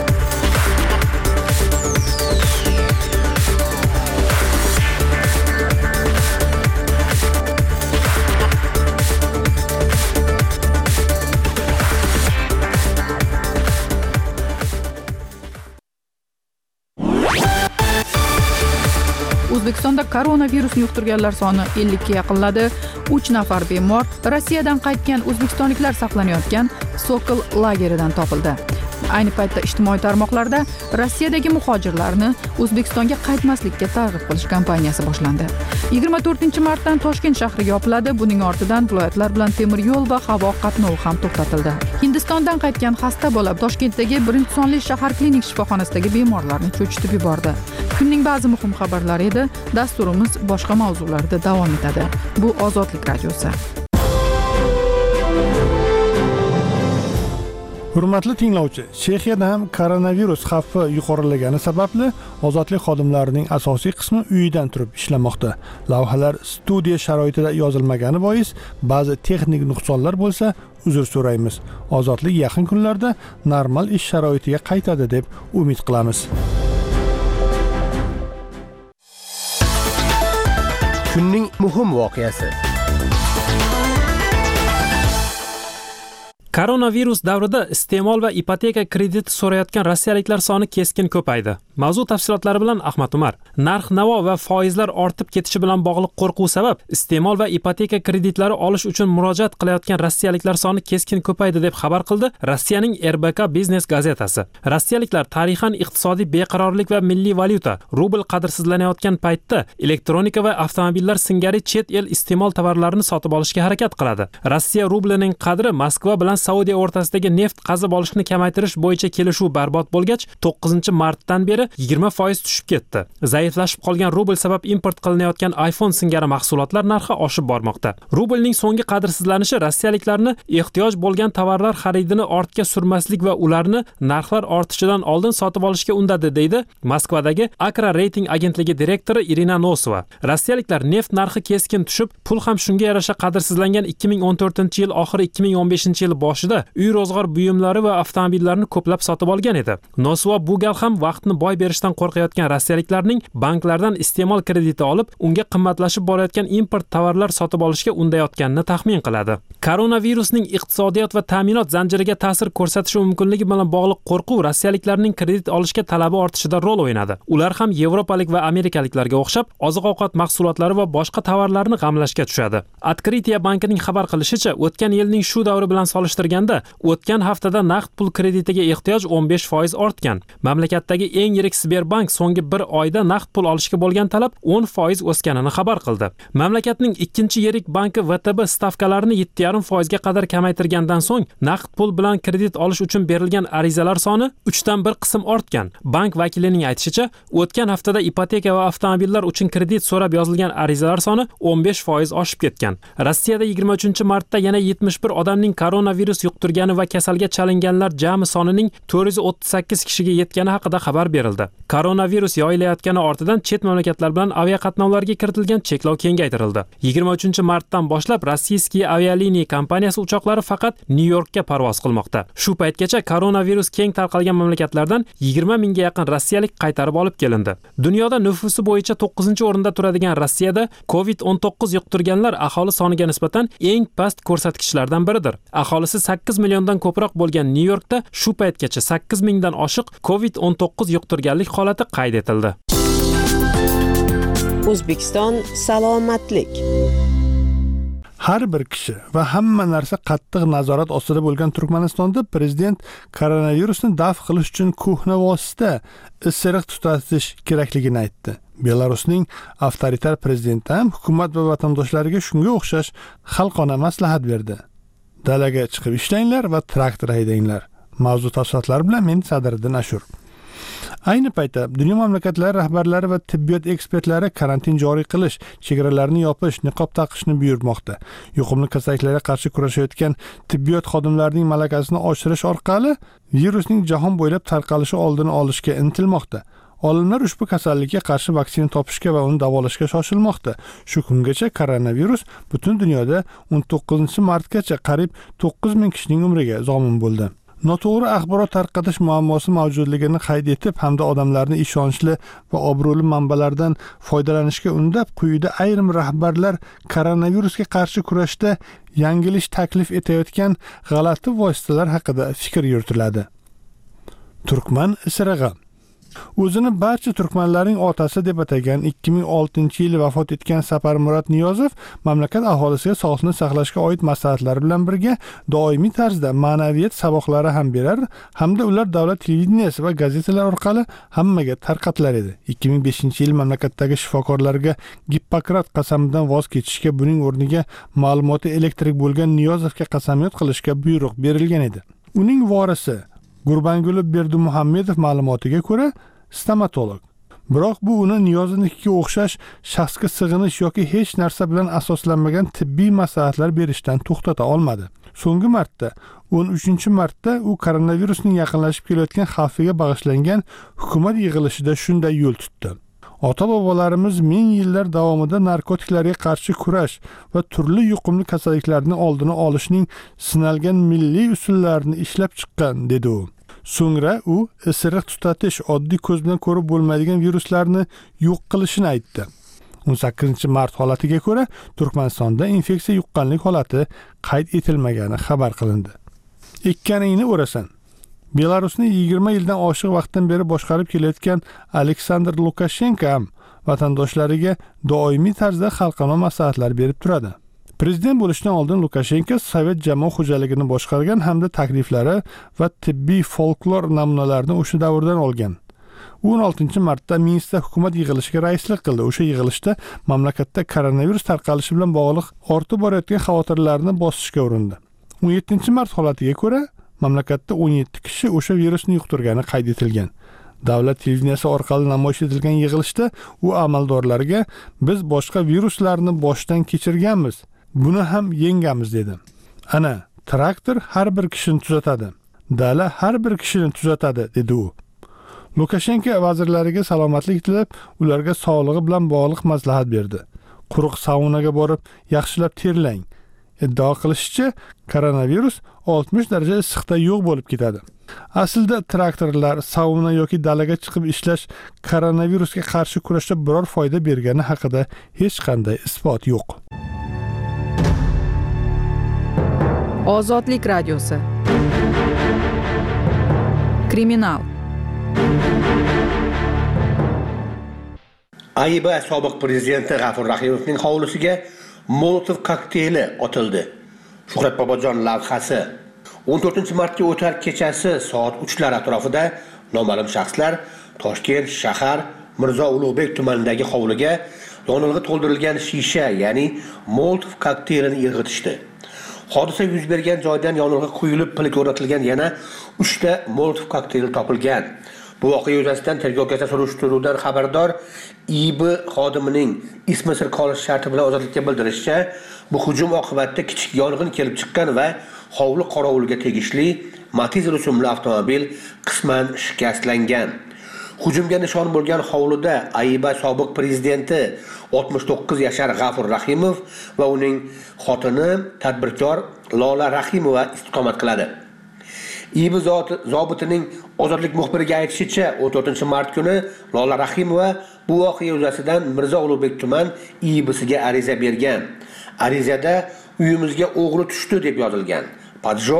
O'zbekistonda koronavirusni yuqtirganlar soni ellikka yaqinladi. uch nafar bemor Rossiyadan qaytgan o'zbekistonliklar saqlanayotgan Sokol lageridan topildi. Ayni paytda ijtimoiy tarmoqlarda Rossiyadagi muhojirlarni O'zbekistonga qaytmaslikka targ'ib qilish kampaniyasi boshlandi. yigirma to'rtinchi martdan Toshkent shahri yopiladi. Buning ortidan viloyatlar bilan temir yo'l va havo qatnovi ham to'xtatildi. Hindistondan qaytgan xasta bola Toshkentdagi birinchi sonli shahar klinik shifoxonasidagi bemorlarni cho'chitib yubordi. Kunning ba'zi muhim xabarlari edi. Dasturimiz boshqa mavzularda davom etadi. Bu Ozodlik radiosi. Hurmatli tinglovchi, Chexiyada ham koronavirus xavfi yuqorilagani sababli ozodlik xodimlarining asosiy qismi uyidan turib ishlamoqda. Lavhalar studiya sharoitida yozilmagani bois ba'zi texnik nuqsonlar bo'lsa, uzr so'raymiz. Ozodlik yaqin kunlarda normal ish sharoitiga qaytadi deb umid qilamiz. Kunning muhim voqeasi. Koronavirus davrida iste'mol va ipoteka krediti so'rayotgan rossiyaliklar soni keskin ko'paydi. Mavzu tafsilotlari bilan Ahmad Umar. Narx-navo va foizlar ortib ketishi bilan bog'liq qo'rquv sabab iste'mol va ipoteka kreditlari olish uchun murojaat qilayotgan rossiyaliklar soni keskin ko'paydi deb xabar qildi Rossiyaning R B K Biznes gazetasi. Rossiyaliklar tarixan iqtisodiy beqarorlik va milliy valyuta rubl qadrsizlanayotgan paytda elektronika va avtomobillar singari chet el iste'mol tovarlarini sotib olishga harakat qiladi. Rossiya rublining qadri Moskva bilan Saudiya o'rtasidagi neft qazib olishni kamaytirish bo'yicha kelishuv barbod bo'lgach, to'qqizinchi martdan beri yigirma foiz tushib ketdi. Zaiflashib qolgan rubl sabab import qilinayotgan iPhone singari mahsulotlar narxi oshib bormoqda. Rublning so'nggi qadrsizlanishi rossiyaliklarni ehtiyoj bo'lgan tovarlar xaridini ortga surmaslik va ularni narxlar ortishidan oldin sotib olishga undadi, deydi Moskvadagi Akra reyting agentligi direktori Irina Nosova. Rossiyaliklar neft narxi keskin tushib, pul ham shunga yarasha qadrsizlangan ikki ming o'n to'rtinchi yil oxiri ikki ming o'n beshinchi yil boshida uy ro'zg'or buyumlari va avtomobillarni ko'plab sotib olgan edi. Nosova bu gal ham vaqtni boy berishdan qo'rqayotgan rossiyaliklarning banklardan iste'mol krediti olib, unga qimmatlashib borayotgan import tovarlar sotib olishga undayotganini taxmin qiladi. Koronavirusning iqtisodiyot va ta'minot zanjiriga ta'sir ko'rsatishi mumkinligi bilan bog'liq qo'rquv rossiyaliklarning kredit olishga talabi ortishida rol o'ynadi. Ular ham yevropalik va amerikaliklarga o'xshab oziq-ovqat mahsulotlari va boshqa tovarlarni g'amlashga tushadi. Adkritiya bankining xabar qilishicha, o'tgan yilning shu davri bilan solishtirganda o'tgan haftada naqd pul kreditiga ehtiyoj o'n besh foiz ortgan. Mamlakatdagi eng yirik Sberbank so'nggi bir oyda naqd pul olishga bo'lgan talab o'n foiz o'sganini xabar qildi. Mamlakatning ikkinchi yirik banki V T B stavkalarini yetti yarim foizga qadar kamaytirgandan so'ng naqd pul bilan kredit olish uchun berilgan arizalar soni uchdan bir qism ortgan. Bank vakilining aytishicha, o'tgan haftada ipoteka va avtomobillar uchun kredit so'rab yozilgan arizalar soni o'n besh foiz oshib ketgan. Rossiyada yigirma uchinchi martda yana yetmish bir odamning koronavirus yuqtirgani va kasalga chalinganlar jami sonining to'rt yuz o'ttiz sakkiz kishiga yetgani haqida xabar berildi. Koronavirus yoyilayotgani ortidan chet mamlakatlar bilan aviaqatnovlarga kiritilgan cheklov kengaytirildi. yigirma uchinchi martdan boshlab Rossiyskiy avialiniya kompaniyasi uchoqlari faqat Nyu-Yorkka parvoz qilmoqda. Shu paytgacha koronavirus keng tarqalgan mamlakatlardan yigirma mingga yaqin rossiyalik qaytarib olib kelindi. Dunyoda nufusi bo'yicha to'qqizinchi o'rinda turadigan Rossiyada COVID o'n to'qqiz yuqtirganlar aholi soniga nisbatan eng past ko'rsatkichlardan biridir. Aholisi sakkiz milliondan ko'proq bo'lgan Nyu-Yorkda shu paytgacha sakkiz mingdan oshiq COVID o'n to'qqiz yuqtirganlik holati qayd etildi. O'zbekiston salomatlik. Har bir kishi va hamma narsa qattiq nazorat ostida bo'lgan Turkmanistonda prezident koronavirusni daf qilish uchun ko'hna vosita isiriq tutatish kerakligini aytdi. Belarusning avtoritar prezidenti ham hukumat va vatandoshlariga shunga o'xshash xalqona maslahat berdi. Dalaga chiqib ishlanglar va traktor haydanglar. Mavzu tafsilotlari bilan men Sadriddin Ashur. Ayni paytda dunyo mamlakatlari rahbarlari va tibbiyot ekspertlari karantin joriy qilish, chegaralarni yopish, niqob taqishni buyurmoqda. Yuqumli kasalliklarga qarshi kurashayotgan tibbiyot xodimlarining malakasini oshirish orqali virusning jahon bo'ylab tarqalishi oldini olishga intilmoqda. Olimlar ushbu kasallikka qarshi vaksina topishga va uni davolashga shoshilmoqda. Shu kungacha koronavirus butun dunyoda o'n to'qqizinchi martgacha qariyb to'qqiz ming kishining umriga zomin bo'ldi. Noto'g'ri axborot tarqatish muammosi mavjudligini qayd etib, hamda odamlarni ishonchli va obro'li manbalardan foydalanishga undab, quyida ayrim rahbarlar koronavirusga qarshi kurashda yangilish taklif etayotgan g'alati vositalar haqida fikr yuritiladi. Turkman isirig'i. O'zini barcha turkmanlarning otasi deb atagan ikki ming oltinchi yil vafot etgan Saparmurod Niyozov mamlakat aholisiga sog'liqni saqlashga oid maslahatlar bilan birga doimiy tarzda ma'naviyat saboqlari ham berar, hamda ular davlat televideniyasi va gazetalar orqali hammaga tarqatilar edi. ikki ming beshinchi yil mamlakatdagi shifokorlarga Gippokrat qasamidan voz kechishga, buning o'rniga ma'lumoti elektrik bo'lgan Niyozovga qasamyod qilishga buyruq berilgan edi. Uning vorisi Gurbanguli Berdimuhammedov ma'lumotiga ko'ra stomatolog. Biroq bu uni Niyozovnikiga o'xshash shaxsga sig'inish yoki hech narsa bilan asoslanmagan tibbiy maslahatlar berishdan to'xtata olmadi. So'nggi marta o'n uchinchi martda u koronavirusning yaqinlashib kelayotgan xavfiga bag'ishlangan hukumat yig'ilishida shunday yo'l tutdi. Ota-bobolarimiz ming yillar davomida narkotiklarga qarshi kurash va turli yuqumli kasalliklarning oldini olishning sinalgan milliy usullarini ishlab chiqqan, dedi u. So'ngra u isiriq tutatish, oddiy ko'z bilan ko'rib bo'lmaydigan viruslarni yo'q qilishini aytdi. o'n sakkizinchi mart holatiga ko'ra Turkmanistonda infeksiya yuqqanlik holati qayd etilmagani xabar qilindi. Ekkaningni o'rasan. Belarusni yigirma yildan oshiq vaqtdan beri boshqarib kelayotgan Aleksandr Lukashenko ham vatandoshlariga doimiy tarzda xalqaro maslahatlar berib turadi. Prezident bo'lishdan oldin Lukashenko Sovet jamoat xo'jaligini boshqargan hamda takliflari va tibbiy folklor namunalarini o'sha davrdan olgan. o'n oltinchi martda Minskda hukumat yig'ilishiga raislik qildi. O'sha yig'ilishda mamlakatda koronavirus tarqalishi bilan bog'liq ortib borayotgan xavotirlarni bosishga urindi. o'n yettinchi mart holatiga ko'ra mamlakatda o'n yetti kishi o'sha virusni yuqtirgani qayd etilgan. Davlat televideniyasi orqali namoyish etilgan yig'ilishda u amaldorlarga biz boshqa viruslarni boshdan kechirganmiz, buni ham yengamiz dedi. Ana, traktor har bir kishini tuzatadi. Dala har bir kishini tuzatadi, dedi u. Lukashenko vazirlariga salomatlik tilab, ularga sog'lig'i bilan bog'liq maslahat berdi. Quruq saunaga borib, yaxshilab terlang. Iddia qilishicha, koronavirus oltmish daraja issiqda yo'q bo'lib ketadi. Aslida traktorlar, sauna yoki dalaga chiqib ishlash koronavirusga qarshi kurashda biror foyda bergani haqida hech qanday isbot yo'q. Ozodlik radiosi. Kriminal. Ayba sobiq prezidenti G'afur Rahimovning hovlisiga Molotov kokteyli otildi. Shuhrat Bobojon lavhasi. o'n to'rtinchi martga o'tar kechasi soat uchlar atrofida noma'lum shaxslar Toshkent shahar Mirzo Ulug'bek tumanidagi hovliga yonilg'i to'ldirilgan shisha, ya'ni Molotov kokteylini irg'itishdi. Hodisa yuz bergan joydan yonilg'i quyilib, pilik o'rnatilgan yana uchta Molotov kokteyli topilgan. Bu voqea yuzasidan tergovgacha surishtiruvdan xabardor I B xodimining ismi sir qolish sharti bilan ozodlikka bildirishicha, bu hujum oqibatida kichik yong'in kelib chiqqan va hovli qorovuliga tegishli Matiz rusumli avtomobil qisman shikastlangan. Hujumga nishon bo'lgan hovlida Ayba sobiq prezidenti oltmish to'qqiz yashar G'afur Rahimov va uning xotini tadbirkor Lola Rahimova istiqomat qiladi. I B zobitining ozodlik muxbiriga aytishicha, o'n to'rtinchi mart kuni Lola Rahimova bu voqea yuzasidan Mirzo Ulug'bek tuman I B'siga ariza bergan. Arizada uyimizga o'g'ri tushdi deb yozilgan. Padjok,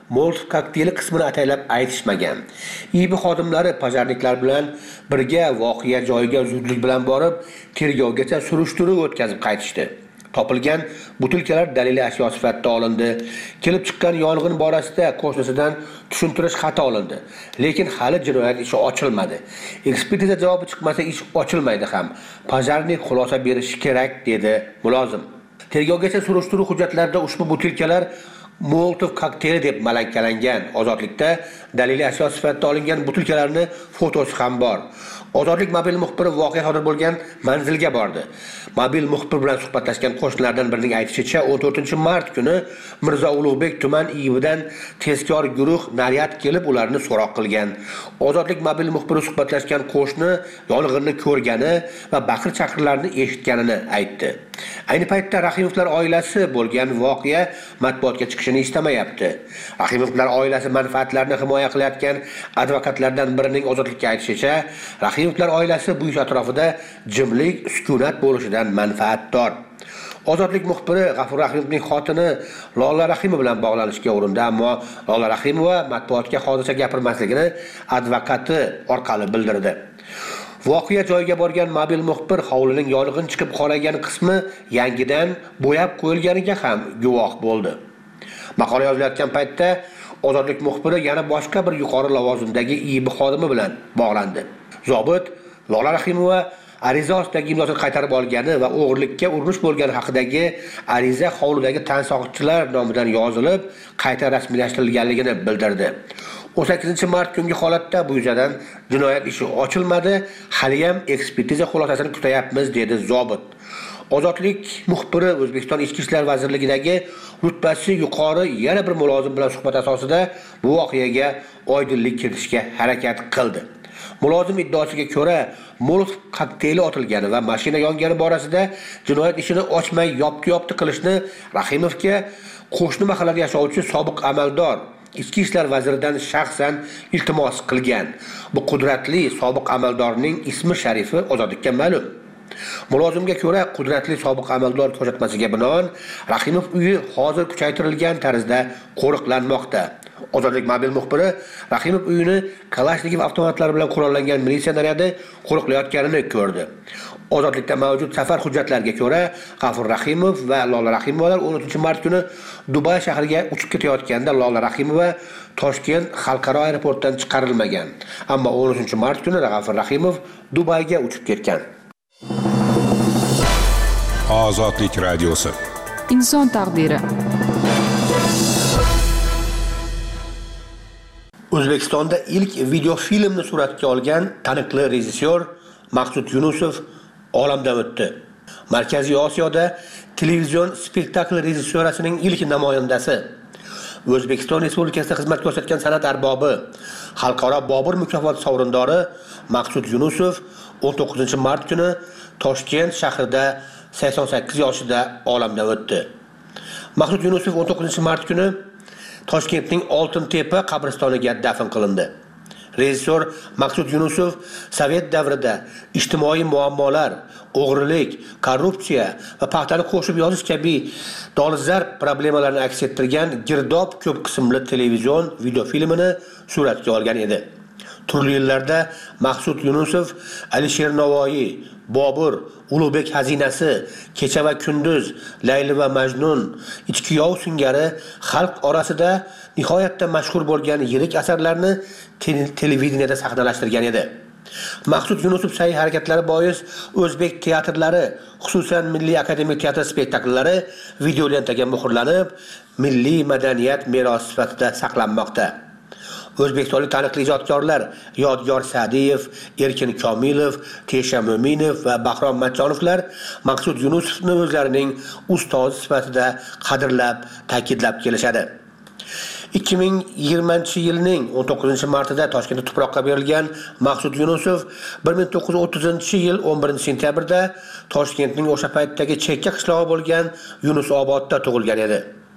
Molotov kokteyli qismini ataylab aytishmagan. I B xodimlari pojarniklar bilan birga voqea joyiga zudlik bilan borib, tergovgacha surishtiruv o'tkazib qaytishdi. Topilgan butilkalar daliliy ashyo sifatida olindi. Kelib chiqqan yong'in borasida qo'shnisidan tushuntirish xati olindi. Lekin hali jinoyat ishi ochilmadi. Ekspertiza javobi chiqmasa ish ochilmaydi ham. Pojarnik xulosa berishi kerak, dedi mulozim. Tergovgacha surishtiruv hujjatlarida ushbu butilkalar Molotov kokteyli deb malakkalangan. Ozodlikda daliliy ashyo sifatida olingan butilkalarni fotosi ham bor. Ozodlik mobil muxbiri voqea sodir bo'lgan manzilga bordi. Mobil muxbir bilan suhbatlashgan qo'shnilardan birining aytishicha, o'n to'rtinchi mart kuni Mirzo Ulug'bek tuman I B'dan tezkor guruh naryad kelib ularni so'roq qilgan. Ozodlik mobil muxbiri suhbatlashgan qo'shni yong'inni ko'rgani va baqir-chaqirlarni eshitganini aytdi. Ayni paytda Rahimovlar oilasi bo'lgan voqea matbuotga chiqishini istamayapti. Rahimovlar oilasi manfaatlarini himoya qilayotgan advokatlardan birining ozodlikka aytishicha, Rahimovlar oilasi bu ish atrofida jimlik, sukunat bo'lishidan manfaatdor. Ozodlik muxbiri G'afur Rahimovning xotini Lola Rahimova bilan bog'lanishga urindi, ammo Lola Rahimova matbuotga hozircha gapirmasligini advokati orqali bildirdi. Voqea joyiga borgan mobil muxbir hovlining yong'in chiqib qolagan qismi yangidan bo'yab qo'yilganiga ham guvoh bo'ldi. Maqola yozilayotgan paytda Ozodlik muxbiri yana boshqa bir yuqori lavozimdagi I B xodimi bilan bog'landi. Zobit Lola Rahimova ariza ostidagi imzosini qaytarib olgani va o'g'irlikka urinish bo'lgani haqidagi ariza hovlidagi tansoqchilar nomidan yozilib, qayta rasmiylashtirilganligini bildirdi. o'n sakkizinchi mart kungi holatda bu yuzasidan jinoyat ishi ochilmadi, hali ham ekspertiza xulosasini kutayapmiz, dedi zobit. Ozodlik muxbiri O'zbekiston Ichki ishlar vazirligidagi rutbasi yuqori yana bir mulozim bilan suhbat asosida bu voqeaga oydinlik kiritishga harakat qildi. Mulozim iddaosiga ko'ra, Molotov kokteyli otilgani va mashina yongani borasida jinoyat ishini ochmay yopti-yopti qilishni Rahimovga qo'shni mahallada yashovchi sobiq amaldor Ichki ishlar vaziridan shaxsan iltimos qilgan. Bu qudratli sobiq amaldorning ismi sharifi ozodlikka ma'lum. Mulozimga ko'ra, qudratli sobiq amaldor ko'rsatmasiga binoan Rahimov uyi hozir kuchaytirilgan tarzda qo'riqlanmoqda. Ozodlik mobil muxbiri Rahimov uyini Kalashnikov avtomatlari bilan qurollangan militsiya naryadi qo'riqlayotganini ko'rdi. Ozodlikda mavjud safar hujjatlariga ko'ra, G'afur Rahimov va Lola Rahimovalar o'n o'ninchi mart kuni Dubay shahriga uchib ketayotganda Lola Rahimova Toshkent xalqaro aeroportdan chiqarilmagan. Ammo o'n uchinchi mart kuni G'afur Rahimov Dubayga uchib ketgan. Ozodlik radiosi. Inson taqdiri. O'zbekistonda ilk video filmni suratga olgan taniqli rejissyor Maqsud Yunusov olamdan o'tdi. Markaziy Osiyoda televizion spektakl rejissyorasining ilk namoyandasi, O'zbekiston Respublikasida xizmat ko'rsatgan san'at arbobi, xalqaro Bobur mukofoti sovrindori Maqsud Yunusov o'n to'qqizinchi mart kuni Toshkent shahrida sakson sakkiz yoshida olamdan o'tdi. Maqsud Yunusov o'n to'qqizinchi mart kuni Toshkentning Oltintepa qabristoniga dafn qilindi. Rejissor Maqsud Yunusov Sovet davrida ijtimoiy muammolar, o'g'rilik, korrupsiya va paxtani qo'shib yozish kabi dolzarb problemalarni aks ettirgan Girdob ko'p qismli televizion video filmini suratga olgan edi. Turli yillarda Maqsud Yunusov Alisher Navoiy, Bobur, Ulug'bek xazinasi, Kecha va kunduz, Layli va Majnun, Ichki yov singari xalq orasida nihoyatda mashhur bo'lgan yirik asarlarni televideniyada sahnalashtirgan edi. Maqsud Yunusov sa'y harakatlari bois o'zbek teatrlari, xususan Milliy akademik teatr spektakllari video lentaga muhrlanib, milliy madaniyat merosi sifatida saqlanmoqda. O'zbekistonlik taniqli ijodkorlar Yodgor Sa'diyev, Erkin Komilov, Tesha Mo'minov va Bahrom Matchonovlar Maqsud Yunusovni o'zlarining ustozi sifatida qadrlab, ta'kidlab kelishadi. ikki ming yigirmanchi yilning o'n to'qqizinchi martida Toshkentda tuproqqa berilgan Maqsud Yunusov bir ming to'qqiz yuz o'ttizinchi yil o'n birinchi sentyabrda Toshkentning o'sha paytdagi chekka qishlog'i bo'lgan Yunusobodda tug'ilgan edi.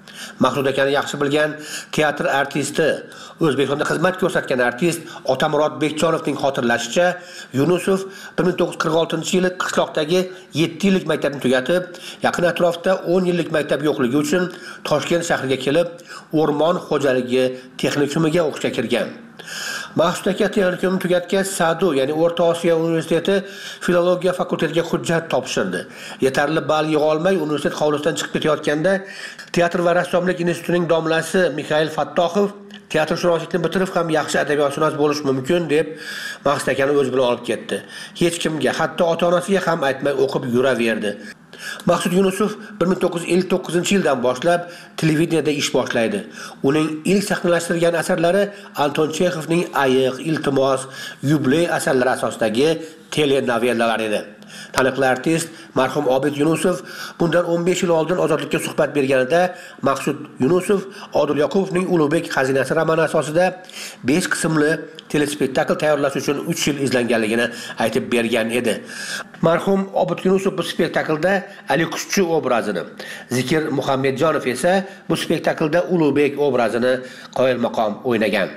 Maqsud akani yaxshi bilgan teatr artisti, O'zbekistonda xizmat ko'rsatgan artist Otamurod Bekjonovning xotirlashicha, Yunusov bir ming to'qqiz yuz qirq oltinchi yili qishloqdagi yetti yillik maktabni tugatib, yaqin atrofda o'n yillik maktab yo'qligi uchun Toshkent shahriga kelib, o'rmon xo'jaligi texnikumiga o'qishga kirgan. Maqsud aka texnikumni tugatgach, Sadu, ya'ni O'rta Osiyo universiteti filologiya fakultetiga hujjat topshirdi. Yetarli ball yig'a olmay universitet hovlisidan chiqib ketayotganda Teatr va rassomlik institutining domlasi Mikhail Fattoxov teatrshunoslikni bitirib ham yaxshi adabiyotshunos bo'lish mumkin deb Maqsud akani o'z bilan olib ketdi. Hech kimga, hatto ota-onasiga ham aytmay o'qib yuraverdi. Maqsud Yunusov bir ming to'qqiz yuz ellik to'qqizinchi yildan boshlab televideniyada ish boshlaydi. Uning ilk sahnalashtirgan asarlari Anton Chexovning Ayiq, Iltimos, Yubiley asarlari asosidagi telenovellalar edi. Taniqli artist marhum Obid Yunusov bundan o'n besh yil oldin Ozodlikka suhbat berganida Maqsud Yunusov Odil Yoqumovning Ulug'bek xazinasi romani asosida besh qismli telespektakl tayyorlash uchun uch yil izlanganligini aytib bergan edi. Marhum Obid Yunusov bu spektaklda Ali Qushchi obrazini, Zikir Muhammadjonov esa bu spektaklda Ulug'bek obrazini qoyilmaqom o'ynagan.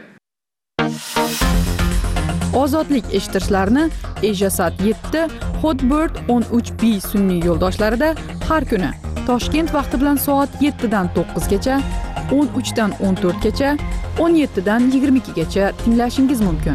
Ozodlik eshittirishlarni Ejasat yetti, Hotbird o'n uch B sun'iy yo'ldoshlarida har kuni Toshkent vaqti bilan soat yettidan to'qqizgacha, o'n uchdan o'n to'rtgacha, o'n yettidan yigirma ikkigacha tinglashingiz mumkin.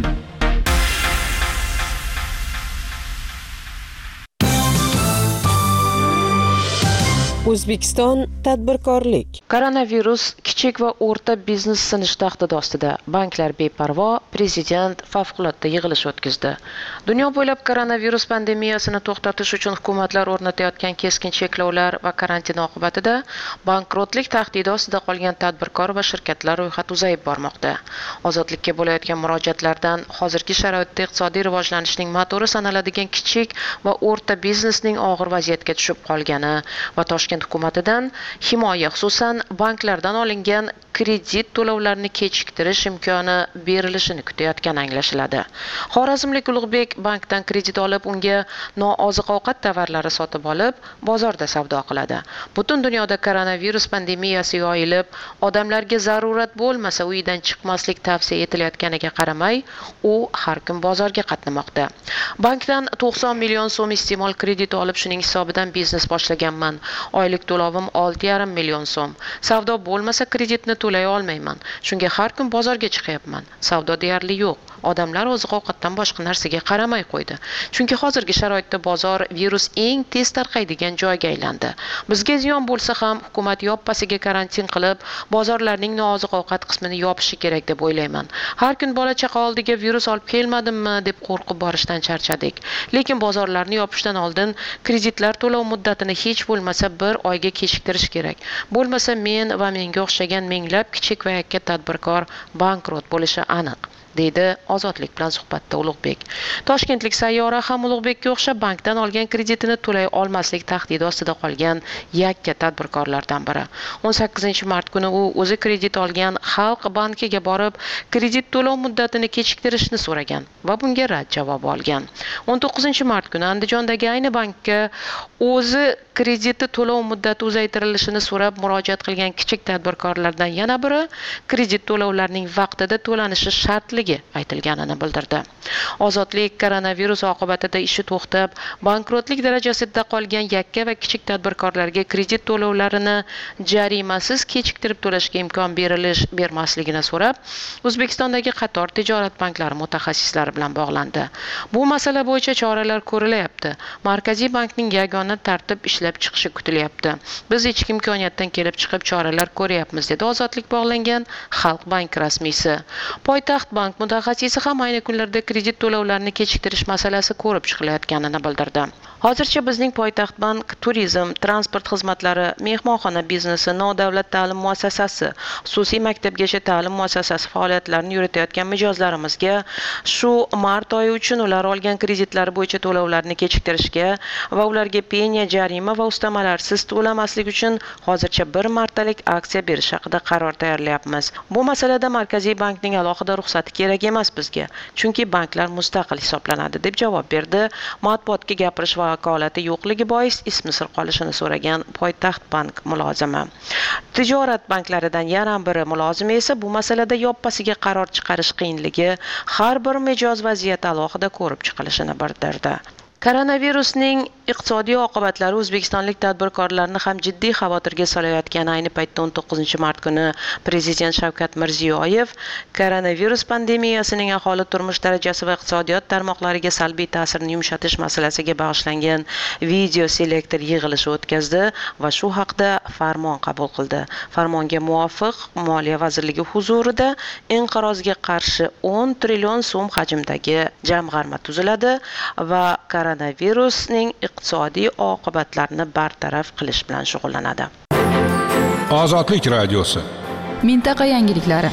O'zbekiston tadbirkorlik. Koronavirus kichik va o'rta biznes sinish tahdidi ostida. Banklar beparvo, prezident favqulodda yig'ilish o'tkazdi. Dunyo bo'ylab koronavirus pandemiyasini to'xtatish uchun hukumatlar o'rnatayotgan keskin cheklovlar va karantin oqibatida bankrotlik tahdidi ostida qolgan tadbirkor va shirkatlar ro'yxati uzayib bormoqda. Ozodlikka bo'layotgan murojaatlardan hozirgi sharoitda iqtisodiy rivojlanishning motori sanaladigan kichik va o'rta biznesning og'ir vaziyatga tushib qolgani va Toshkent hukumatidan himoya, xususan banklardan olingan kredit to'lovlarini kechiktirish imkoni berilishini kutayotgani anglashiladi. Xorazmlik Ulug'bek bankdan kredit olib, unga nooziq-ovqat tovarlari sotib olib, bozorda savdo qiladi. Butun dunyoda koronavirus pandemiyasi yoyilib, odamlarga zarurat bo'lmasa uydan chiqmaslik tavsiya etilayotganiga qaramay, u har kun bozorga qatnamoqda. Bankdan to'qson million so'm iste'mol krediti olib, shuning hisobidan biznes boshlaganman. Oylik to'lovim olti yarim million so'm. Savdo bo'lmasa kreditni to'lay olmayman. Shunga har kun bozorga chiqyapman. Savdo deyarli yo'q. Odamlar oziq-ovqatdan boshqa narsaga qaramay qo'ydi. Chunki hozirgi sharoitda bozor virus eng tez tarqaydigan joyga aylandi. Bizga ziyon bo'lsa ham hukumat yoppasiga karantin qilib, bozorlarning nooziq-ovqat qismini yopishi kerak deb o'ylayman. Har kun bola-chaqa oldiga virus olib kelmadimmi deb qo'rqib borishdan charchadik. Lekin bozorlarni yopishdan oldin kreditlar to'lov muddatini hech bo'lmasa bir oyga kechiktirish kerak. Bo'lmasa men va menga o'xshagan minglab kichik va yakka tadbirkor bankrot bo'lishi aniq, deydi Ozodlik bilan suhbatda Ulug'bek. Toshkentlik Sayyora ham Ulug'bekka o'xshab bankdan olgan kreditini to'lay olmaslik tahdidi ostida qolgan yakka tadbirkorlardan biri. o'n sakkizinchi mart kuni u o'zi kredit olgan Xalq bankiga borib, kredit to'lov muddatini kechiktirishni so'ragan va bunga rad javobi olgan. o'n to'qqizinchi mart kuni Andijondagi ayni bankka o'zi krediti to'lov muddati uzaytirilishini so'rab murojaat qilgan kichik tadbirkorlardan yana biri kredit to'lovlarining vaqtida to'lanishi shartligi aytilganini bildirdi. Ozodlik koronavirus oqibatida ishi to'xtab, bankrotlik darajasida qolgan yakka va kichik tadbirkorlarga kredit to'lovlarini jarimasiz kechiktirib to'lashga imkon berilish bermasligini so'rab, O'zbekistondagi qator tijorat banklari mutaxassislari bilan bog'landi. Bu masala bo'yicha choralar ko'rilyapti. Markaziy bankning yagona tartib ishlab chiqishi kutilyapti. Biz ichki imkoniyatdan kelib chiqib choralar ko'ryapmiz, dedi Ozodlik bog'langan Xalq bank rasmiysi. Poytaxt bank mutaxassisi ham ayni kunlarda kredit to'lovlarini kechiktirish masalasi ko'rib chiqilayotganini bildirdi. Hozircha bizning Poytaxt bank turizm, transport xizmatlari, mehmonxona biznesi, nodavlat ta'lim muassasasi, xususiy maktabgacha ta'lim muassasasi faoliyatlarini yuritayotgan mijozlarimizga shu mart oyi uchun ular olgan kreditlari bo'yicha to'lovlarni kechiktirishga va ularga penya, jarima va ustamalarsiz to'lamaslik uchun hozircha bir martalik aksiya berish haqida qaror tayyorlayapmiz. Bu masalada Markaziy bankning alohida ruxsati kerak emas bizga, chunki banklar mustaqil hisoblanadi, deb javob berdi matbuotga gapirish va vakolati yo'qligi bois ismi sir qolishini so'ragan Poytaxt bank mulozimi. Tijorat banklaridan yana biri mulozimi esa bu masalada yoppasiga qaror chiqarish qiyinligi, har bir mijoz vaziyat alohida ko'rib chiqilishini bildirdi. Koronavirusning iqtisodiy oqibatlari o'zbekistonlik tadbirkorlarni ham jiddiy xavotirga solayotgani ayni paytda o'n to'qqizinchi mart kuni Prezident Shavkat Mirziyoyev koronavirus pandemiyasining aholi turmush darajasi va iqtisodiyot tarmoqlariga salbiy ta'sirini yumshatish masalasiga bag'ishlangan video selektor yig'ilishi o'tkazdi va shu haqda farmon qabul qildi. Farmonga muvofiq Moliya vazirligi huzurida inqirozga qarshi o'n trillion so'm hajmdagi jamg'arma tuziladi va koronavirusning iqtisodiy oqibatlarini bartaraf qilish bilan shug'ullanadi. Ozodlik radiosi. Mintaqa yangiliklari.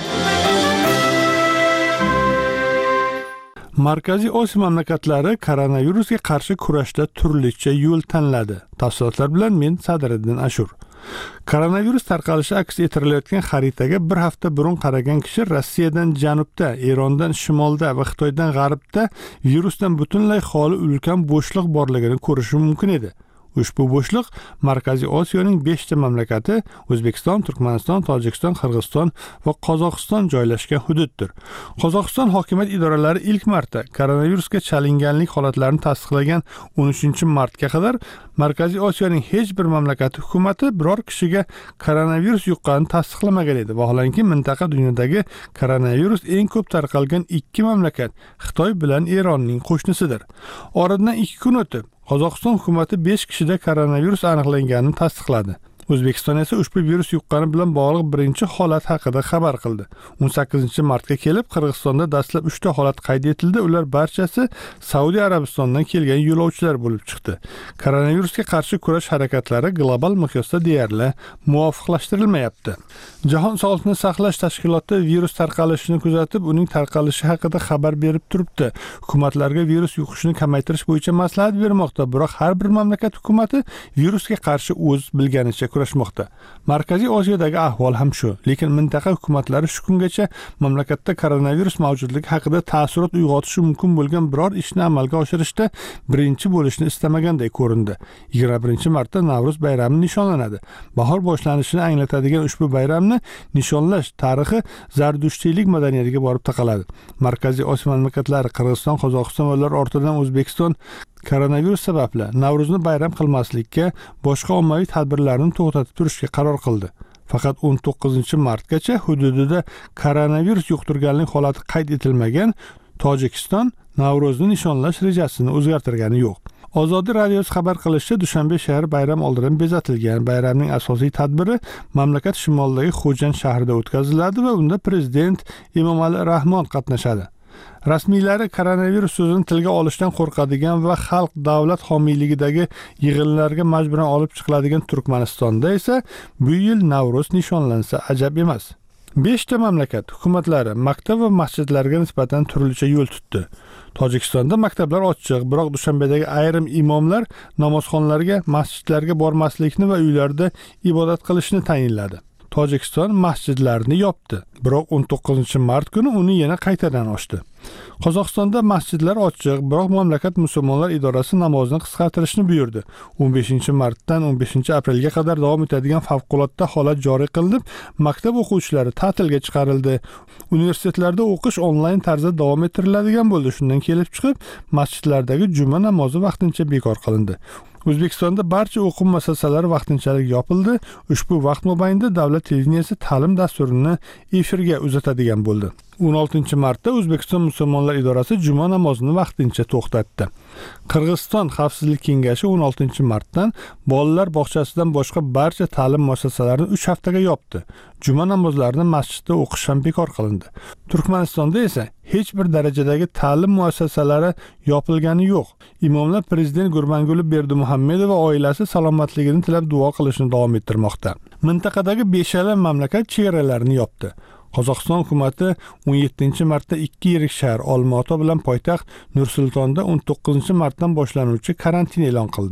Markaziy Osiyo mamlakatlari koronavirusga qarshi kurashda turlicha yo'l tanladi. Tafsilotlar bilan men Sadriddin Ashur. Koronavirus tarqalishi aks ettirilayotgan xaritaga bir hafta burun qaragan kishi Rossiyadan janubda, Erondan shimolda va Xitoydan g'arbda virusdan butunlay xoli ulkan bo'shliq borligini ko'rishi mumkin edi. Ushbu bo'shliq Markaziy Osiyoning besh ta mamlakati O'zbekiston, Turkmaniston, Tojikiston, Qirg'iziston va Qozog'iston joylashgan hududdir. Qozog'iston hokimiyat idoralari ilk marta koronavirusga chalinganlik holatlarini tasdiqlagan o'n uchinchi martga qadar Markaziy Osiyoning hech bir mamlakati hukumati biror kishiga koronavirus yuqqanini tasdiqlamagan edi. Vaholanki mintaqa dunyodagi koronavirus eng ko'p tarqalgan ikki mamlakat Xitoy bilan Eronning qo'shnisidir. Oradan ikki kun o'tib Qozog'iston hukumati besh kishida koronavirus aniqlanganini tasdiqladi. O'zbekiston esa ushbu virus yuqqani bilan bog'liq birinchi holat haqida xabar qildi. o'n sakkizinchi martga kelib Qirg'izistonda dastlab uch ta holat qayd etildi. Ular barchasi Saudiya Arabistonidan kelgan yo'lovchilar bo'lib chiqdi. Koronavirusga qarshi kurash harakatlari global miqyosda deyarli muvofiqlashtirilmayapti. Jahon Sog'liqni saqlash tashkiloti virus tarqalishini kuzatib, uning tarqalishi haqida xabar berib turibdi. Hukumatlarga virus yuqishini kamaytirish bo'yicha maslahat bermoqda, biroq har bir mamlakat hukumati virusga qarshi o'z bilganicha kurashmoqda. Markaziy Osiyodagi ahvol ham shu, lekin mintaqa hukumatlari shu kungacha mamlakatda koronavirus mavjudligi haqida ta'sirot uyg'otishi mumkin bo'lgan biror ishni amalga oshirishda birinchi bo'lishni istamaganday ko'rindi. yigirma birinchi martda Navro'z bayrami nishonlanadi. Bahor boshlanishini anglatadigan ushbu bayramni nishonlash tarixi Zardushtiylik madaniyatiga borib taqaladi. Markaziy Osiyo mamlakatlari Qirg'iziston, Qozog'iston va ular ortidan O'zbekiston koronavirus sababli Navro'zni bayram qilmaslikka, boshqa ommaviy tadbirlarni to'xtatib turishga qaror qildi. Faqat o'n to'qqizinchi martgacha hududida koronavirus yuqtirganlik holati qayd etilmagan Tojikiston Navro'zni nishonlash rejasini o'zgartirgani yo'q. Ozodlik radiosi xabar qilishicha, Dushanbe shahri bayram oldidan bezatilgan. Bayramning asosiy tadbiri mamlakat shimolidagi Xo'jand shahrida o'tkaziladi va unda prezident Emomali Rahmon qatnashadi. Rasmiylari koronavirus so'zini tilga olishdan qo'rqadigan va xalq davlat homiyligidagi yig'inlarga majburan olib chiqiladigan Turkmanistonda esa bu yil Navro'z nishonlansa ajab emas. besh ta mamlakat hukumatlari maktab va masjidlarga nisbatan turlicha yo'l tutdi. Tojikistonda maktablar ochiq, biroq Dushanbedagi ayrim imomlar namozxonlarga, masjidlarga bormaslikni va uylarda ibodat qilishni tayinladi. Tojikiston masjidlarini yopdi, biroq o'n to'qqizinchi mart kuni uni yana qaytadan ochdi. Qozog'istonda masjidlar ochiq, biroq mamlakat musulmonlar idorasi namozni qisqartirishni buyurdi. o'n beshinchi martdan o'n beshinchi aprelga qadar davom etadigan favqulodda holat joriy qilinib, maktab o'quvchilari ta'tilga chiqarildi. Universitetlarda o'qish onlayn tarzda davom ettiriladigan bo'ldi. Shundan kelib chiqib, masjidlardagi juma namozi vaqtincha bekor qilindi. O'zbekistonda barcha o'quv muassasalari vaqtinchalik yopildi. Ushbu vaqt mobaynida davlat televideniyasi ta'lim dasturini efirga uzatadigan bo'ldi. o'n oltinchi martda O'zbekiston musulmonlar idorasi juma namozini vaqtincha to'xtatdi. Qirg'iziston Xavfsizlik kengashi o'n oltinchi martdan bolalar bog'chasidan boshqa barcha ta'lim muassasalarini uch haftaga yopdi. Juma namozlarini masjidda o'qish ham bekor qilindi. Turkmanistonda esa hech bir darajadagi ta'lim muassasalari yopilgani yo'q. Imomlar prezident Gurbanguli Berdimuhammedov va oilasi salomatligini tilab duo qilishni davom ettirmoqda. Mintaqadagi beshala mamlakat chegaralarini yopdi. Qozog'iston hukumati o'n yettinchi martda ikki yirik shahar Olmaota bilan poytaxt Nur-Sultonda o'n to'qqizinchi martdan boshlanuvchi karantin e'lon qildi.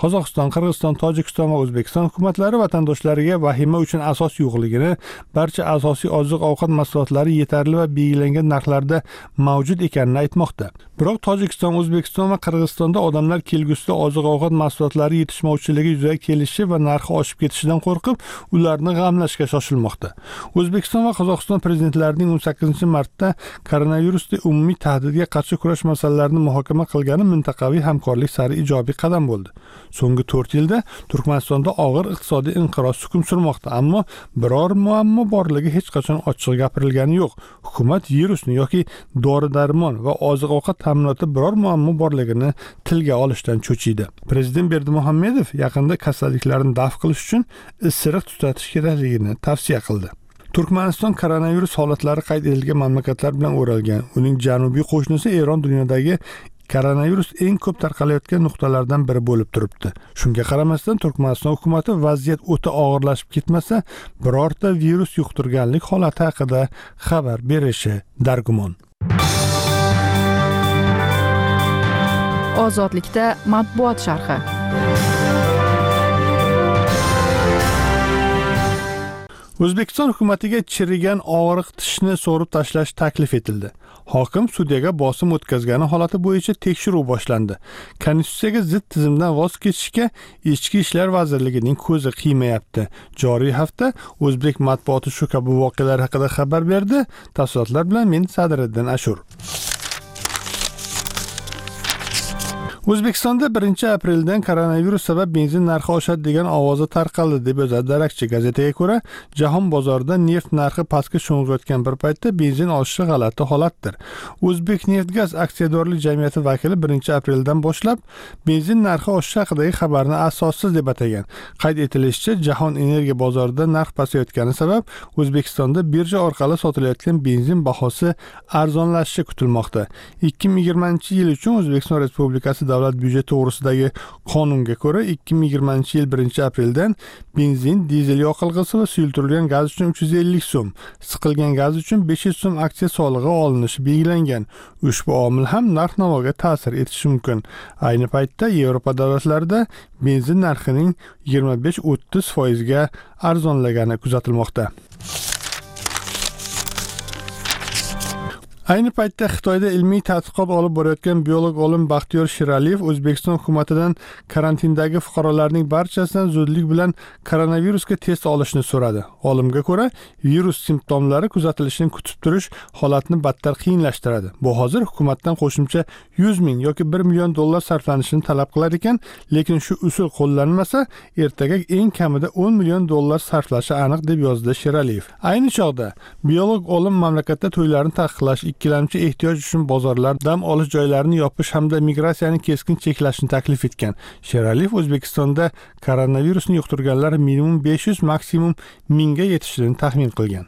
Qozog'iston, Qirg'iziston, Tojikiston va O'zbekiston hukumatlari vatandoshlariga vahima uchun asos yo'qligini, barcha asosiy oziq-ovqat mahsulotlari yetarli va belgilangan narxlarda mavjud ekanini aytmoqda. Biroq Tojikiston, O'zbekiston va Qirg'izistonda odamlar kelgusida oziq-ovqat mahsulotlari yetishmovchiligi yuzaga kelishi va narxi oshib ketishidan qo'rqib, ularni g'amlashga shoshilmoqda. O'zbekiston va Qozog'iston prezidentlarining o'n sakkizinchi martda koronavirusda umumiy tahdidga qarshi kurash masalalarini muhokama qilgani mintaqaviy hamkorlik sari ijobiy qadam bo'ldi. So'nggi to'rt yilda Turkmanistonda og'ir iqtisodiy inqiroz hukm surmoqda, ammo biror muammo borligi hech qachon ochiq gapirilgani yo'q. Hukumat virusni yoki dori-darmon va oziq-ovqat ta'minotida biror muammo borligini tilga olishdan cho'chiydi. Prezident Berdimuhamedov yaqinda kasalliklarni daf qilish uchun isiriq tutatish kerakligini tavsiya qildi. Turkmaniston koronavirus holatlari qayd etilgan mamlakatlar bilan o'ralgan. Uning janubiy qo'shnisi Eron dunyodagi koronavirus eng ko'p tarqalayotgan nuqtalardan biri bo'lib turibdi. Shunga qaramasdan Turkmaniston hukumati vaziyat o'ta og'irlashib ketmasa, birorta virus yuqtirganlik holati haqida xabar berishi dargumon. Ozodlikda matbuot sharhi. O'zbekiston hukumatiga chirigan og'riq tishni so'rib tashlash taklif etildi. Hokim sudyaga bosim o'tkazgani holati bo'yicha tekshiruv boshlandi. Konstitutsiyaga zid tizimdan voz kechishga Ichki ishlar vazirligining ko'zi qiymayapti. Joriy hafta o'zbek matbuoti shu kabi voqealar haqida xabar berdi. Tafsilotlar bilan men Sadriddin Ashur. O'zbekistonda birinchi apreldan koronavirus sabab benzin narxi oshadi degan ovoza tarqaldi deb yozadi Darakchi gazetaga ko'ra, jahon bozorida neft narxi pastga sho'ng'iyotgan bir paytda benzin olishi g'alati holatdir. O'zbekneftgaz aksiyadorlik jamiyati vakili birinchi apreldan boshlab benzin narxi oshishi haqidagi xabarni asossiz deb atagan. Qayd etilishicha, jahon energiya bozorida narx pasayotgani sabab O'zbekistonda birja orqali sotilayotgan benzin bahosi arzonlashishi kutilmoqda. ikki ming yigirmanchi yil uchun O'zbekiston Respublikasi davlat byudjeti to'g'risidagi qonunga ko'ra ikki ming yigirmanchi yil birinchi apreldan benzin, dizel yoqilg'isi va suyultirilgan gaz uchun uch yuz ellik so'm, siqilgan gaz uchun besh yuz so'm aksiya solig'i olinishi belgilangan. Ushbu omil ham narx-navoga ta'sir etishi mumkin. Ayni paytda Yevropa davlatlarida benzin narxining yigirma besh o'ttiz foizga arzonlagani kuzatilmoqda. Ayni paytda Xitoyda ilmiy tadqiqot olib borayotgan biolog olim Baxtiyor Sheraliyev O'zbekiston hukumatidan karantindagi fuqarolarning barchasidan zudlik bilan koronavirusga test olishni so'radi. Olimga ko'ra, virus simptomlari kuzatilishini kutib turish holatni battar qiyinlashtiradi. Bu hozir hukumatdan qo'shimcha yuz ming yoki bir million dollar sarflanishini talab qilar ekan, lekin shu usul qo'llanmasa, ertaga eng kamida o'n million dollar sarflashi aniq deb yozdi Sheraliyev. Ayni chog'da biolog olim mamlakatda to'ylarni taqiqlash, ikkilamchi ehtiyoj uchun bozorlar, dam olish joylarini yopish hamda migratsiyani keskin cheklashni taklif etgan. Sheraliyev O'zbekistonda koronavirusni yuqtirganlar minimum besh yuz, maksimum mingga yetishini taxmin qilgan.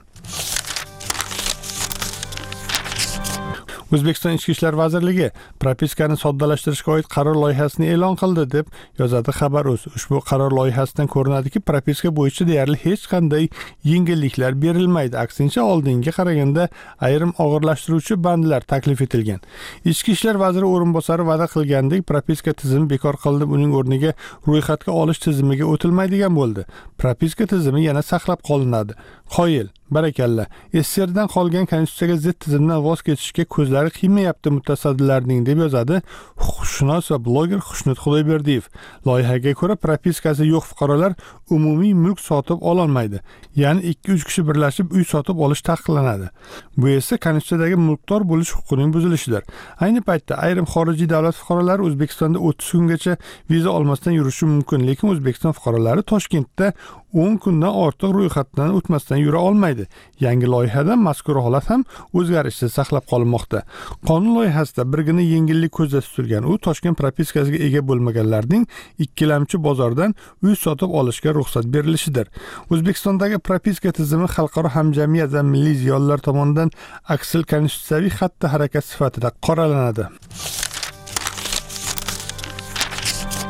O'zbekiston Ichki ishlar vazirligi propiskani soddalashtirishga oid qaror loyihasini e'lon qildi deb yozadi Xabar.uz. Ushbu qaror loyihasidan ko'rinadiki, propiska bo'yicha deyarli hech qanday yengilliklar berilmaydi. Aksincha, oldinga qaraganda ayrim og'irlashtiruvchi bandlar taklif etilgan. Ichki ishlar vaziri o'rinbosari va'da qilgandek, propiska tizimi bekor qilinib, uning o'rniga ro'yxatga olish tizimiga o'tilmaydigan bo'ldi. Propiska tizimi yana saqlab qolinadi. Qoyil, barakalla. S S R dan qolgan konstitutsiyaga zid tizimdan voz kechishga ko'zlari qiymayapti mutasaddilarning deb yozadi huquqshunos va bloger Xushnud Xudoyberdiyev. Loyihaga ko'ra, propiskasi yo'q fuqarolar umumiy mulk sotib ololmaydi. Ya'ni ikki uch kishi birlashib uy sotib olish taqiqlanadi. Bu esa konstitutsiyadagi mulkdor bo'lish huquqining buzilishidir. Ayni paytda ayrim xorijiy davlat fuqarolari O'zbekistonda o'ttiz kungacha viza olmasdan yurishi mumkin, lekin O'zbekiston fuqarolari Toshkentda o'n kundan ortiq ro'yxatdan o'tmasdan yura olmaydi. Yangi loyihada mazkur holat ham o'zgarishsiz saqlab qolinmoqda. Qonun loyihasida birgina yengillik ko'zda tutilgan. U Toshkent propiskasiga ega bo'lmaganlarning ikkilamchi bozordan uy sotib olishga ruxsat berilishidir. O'zbekistondagi propiska tizimi xalqaro hamjamiyat va milliy ziyolilar tomonidan aksil konstitutsiyaviy xatti harakat sifatida qoralanadi.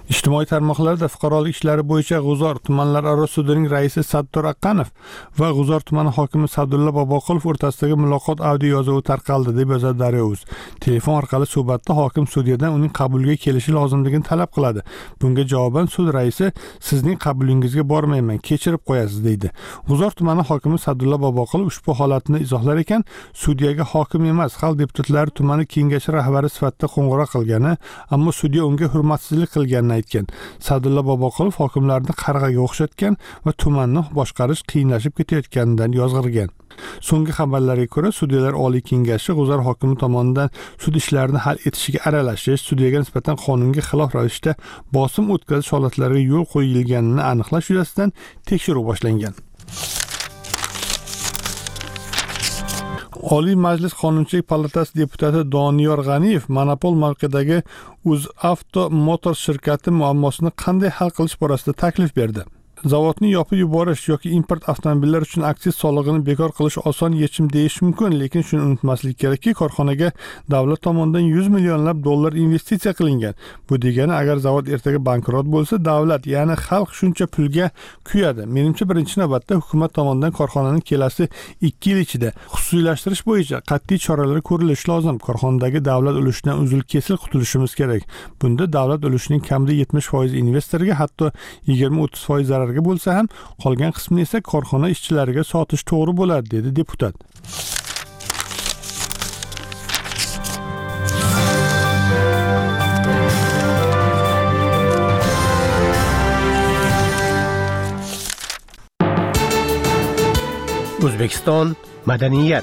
Ijtimoiy tarmoqlarda fuqarolik ishlari bo'yicha G'uzor tumanlararo sudining raisi Sattor Aqanov va G'uzor tumani hokimi Sadulla Boboqulov o'rtasidagi muloqot audio yozuvi tarqaldi deb yozadi Daryo.uz. Telefon orqali suhbatda hokim sudyadan uning qabuliga kelishi lozimligini talab qiladi. Bunga javoban sud raisi sizning qabulingizga bormayman, kechirib qo'yasiz deydi. G'uzor tumani hokimi Sadulla Boboqulov ushbu holatni izohlar ekan, sudyaga hokim emas, xalq deputatlari tumani kengashi rahbari sifatida qo'ng'iroq qilgani, ammo sudya unga hurmatsizlik qilganini aytgan. Sadulla Boboqulov hokimlarni qarg'aga o'xshatgan va tumanni boshqarish qiyinlashib ketayotganidan yozg'irgan. So'nggi xabarlarga ko'ra, sudyalar Oliy kengashi G'uzor hokimi tomonidan sud ishlarini hal etishiga aralashish, sudyaga nisbatan qonunga xilof ravishda bosim o'tkazish holatlariga yo'l qo'yilganini aniqlash yuzasidan tekshiruv boshlangan. Oliy Majlis Qonunchilik palatasi deputati Doniyor G'aniyev monopol mavqedagi UzAvto Motors shirkati muammosini qanday hal qilish borasida taklif berdi. Zavodni yopib yuborish yoki import avtomobillar uchun aksiz solig'ini bekor qilish oson yechim deyish mumkin, lekin shuni unutmaslik kerakki, korxonaga davlat tomonidan yuz millionlab dollar investitsiya qilingan. Bu degani, agar zavod ertaga bankrot bo'lsa, davlat, ya'ni xalq shuncha pulga kuyadi. Menimcha, birinchi navbatda hukumat tomonidan korxonaning kelasi ikki yil ichida xususiylashtirish bo'yicha qat'iy choralar ko'rilishi lozim. Korxonadagi davlat ulushidan uzil-kesil qutulishimiz kerak. Bunda davlat ulushining kamida yetmish foiz investorga, hatto yigirma o'ttiz foiz zarar bo'lsa ham, qolgan qismini esa korxona ishchilariga sotish to'g'ri bo'ladi, dedi deputat. O'zbekiston madaniyat.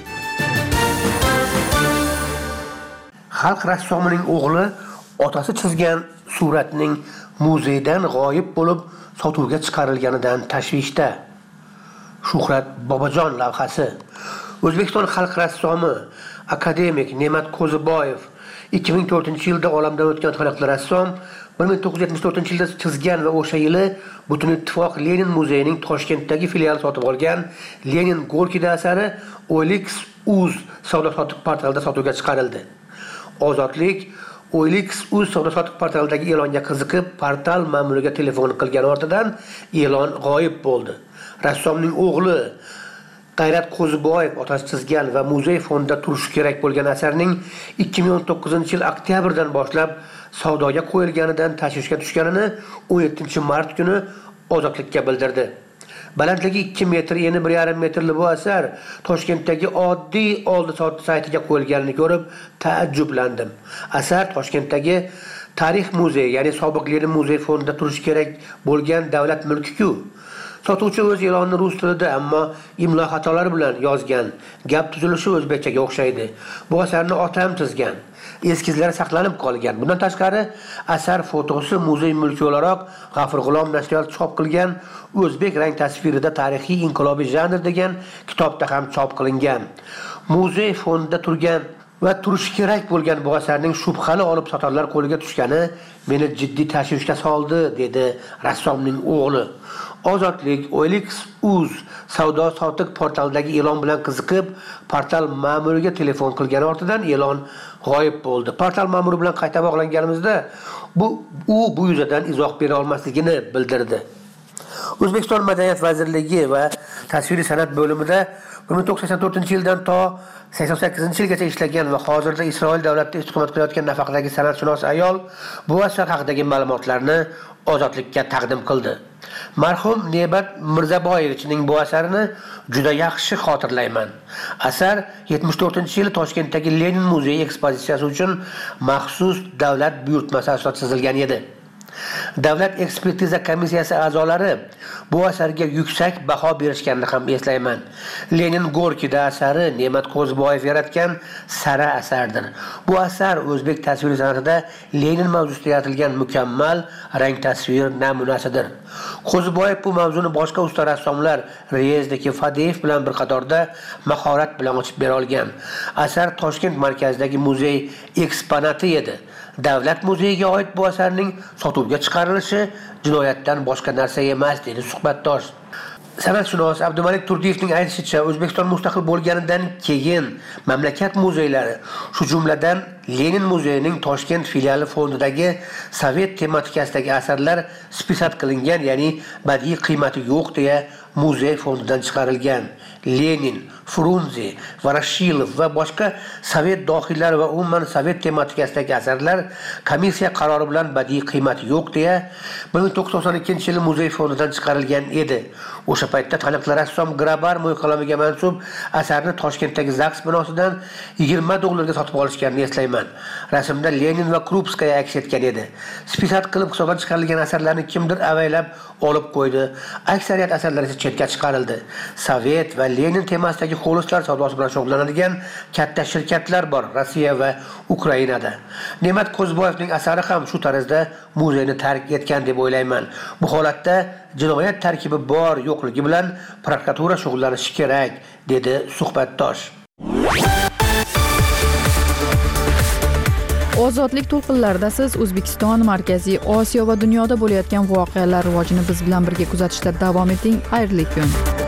Xalq rassomining o'g'li otasi chizgan suratning muzeydan g'oyib bo'lib sotuvga chiqarilganidan tashvishda. Shuhrat Bobojon lavhasi. O'zbekiston xalq rassomi akademik Ne'mat Qo'ziboyev ikki ming to'rtinchi yilda olamdan o'tgan taniqli rassom bir ming to'qqiz yuz yetmish to'rtinchi yilda chizgan va o'sha yili Butun ittifoq Lenin muzeyining Toshkentdagi filiali sotib olgan Lenin Gorkida asari O L X uz savdo-sotiq portalida sotuvga chiqarildi. Ozodlik O L X uz savdo-sotiq portalidagi e'longa qiziqib, portal ma'muriga telefon qilgan ortidan e'lon g'oyib bo'ldi. Rassomning o'g'li G'ayrat Qo'ziboyev otasi chizgan va muzey fondida turishi kerak bo'lgan asarning ikki ming o'n to'qqizinchi yil oktyabrdan boshlab savdoga qo'yilganidan tashvishga tushganini o'n yettinchi mart kuni Ozodlikka bildirdi. Balandligi ikki metr, eni bir yarim metrli bu asar Toshkentdagi oddiy oldi-sotdi saytiga qo'yilganini ko'rib taajjublandim. Asar Toshkentdagi Tarix muzeyi, ya'ni sobiq Lenin muzey fondida turishi kerak bo'lgan davlat mulki-ku. Sotuvchi o'z e'lonni rus tilida, ammo imlo xatolari bilan yozgan. Gap tuzilishi o'zbekchaga o'xshaydi. Bu asarni otam chizgan. Eskizlari saqlanib qolgan. Bundan tashqari, asar fotosi muzey mulki o'laroq G'afur G'ulom nashriyoti chop qilgan O'zbek rang tasvirida tarixiy inqilobiy janr degan kitobda ham chop qilingan. Muzey fondida turgan va turishi kerak bo'lgan bu asarning shubhali olib sotarlar qo'liga tushgani meni jiddiy tashvishga soldi, dedi rassomning o'g'li. Ozodlik O L X uz savdo-sotiq portalidagi e'lon bilan qiziqib, portal ma'muriga telefon qilgani ortidan e'lon g'oyib bo'ldi. Portal ma'muri bilan qayta bog'langanimizda bu u bu yuzadan izoh bera olmasligini bildirdi. O'zbekiston Madaniyat vazirligi va tasviriy san'at bo'limida bir ming to'qqiz yuz sakson to'rtinchi yildan to sakson sakkizinchi yilgacha ishlagan va hozirda Isroil davlatida istiqomat qilayotgan nafaqadagi san'atshunos ayol bu asar haqidagi ma'lumotlarni Ozodlikka taqdim qildi. Marhum Ne'mat Mirzaboyevichning bu asarini juda yaxshi xotirlayman. Asar yetmish to'rtinchi yili Toshkentdagi Lenin muzeyi ekspozitsiyasi uchun maxsus davlat buyurtmasi asosida chizilgan edi. Davlat ekspertiza komissiyasi a'zolari bu asarga yuksak baho berishganini ham eslayman. Lenin Gorkida asari Ne'mat Qo'ziboyev yaratgan sara asardir. Bu asar o'zbek tasviriy san'atida Lenin mavzusida yaratilgan mukammal rang tasvir namunasidir. Qo'ziboyev bu mavzuni boshqa usta rassomlar Rezdagi, Fadeyev bilan bir qatorda mahorat bilan ochib bera olgan. Asar Toshkent markazidagi muzey eksponati edi. Davlat muzeyiga oid bu asarning sotuvga chiqarilishi jinoyatdan boshqa narsa emas, dedi suhbatdosh. San'atshunos Abdumalik Turdiyevning aytishicha, O'zbekiston mustaqil bo'lganidan keyin mamlakat muzeylari, shu jumladan Lenin muzeyining Toshkent filiali fondidagi sovet tematikasidagi asarlar spisat qilingan, ya'ni badiiy qiymati yo'q deya muzey fondidan chiqarilgan. Lenin, Frunze, Vorashilov va boshqa sovet dohiylar va umuman sovet tematikasidagi asarlar komissiya qarori bilan badiiy qiymati yo'q deya bir ming to'qqiz yuz to'qson ikkinchi yili muzey fondidan chiqarilgan edi. O'sha paytda taniqli rassom Grabar mo'yqalamiga mansub asarni Toshkentdagi ZAGS binosidan yigirma dollarga sotib olishganini eslayman. Rasmda Lenin va Krupskaya aks etgan edi. Spisat qilib hisobdan chiqarilgan asarlarni kimdir avaylab olib qo'ydi. Aksariyat asarlar esa chetga chiqarildi. Sovet va Lenin temasidagi xolislar savdosi bilan shug'ullanadigan katta shirkatlar bor Rossiya va Ukrainada. Ne'mat Qo'zboyevning asari ham shu tarzda muzeyni tark etgan deb o'ylayman. Bu holatda jinoyat tarkibi bor yo'qligi bilan prokuratura shug'ullanishi kerak, dedi suhbatdosh. Ozodlik to'lqinlarida siz O'zbekiston, Markaziy Osiyo va dunyoda bo'layotgan voqealar rivojini biz bilan birga kuzatishda davom eting. Xayrli kun.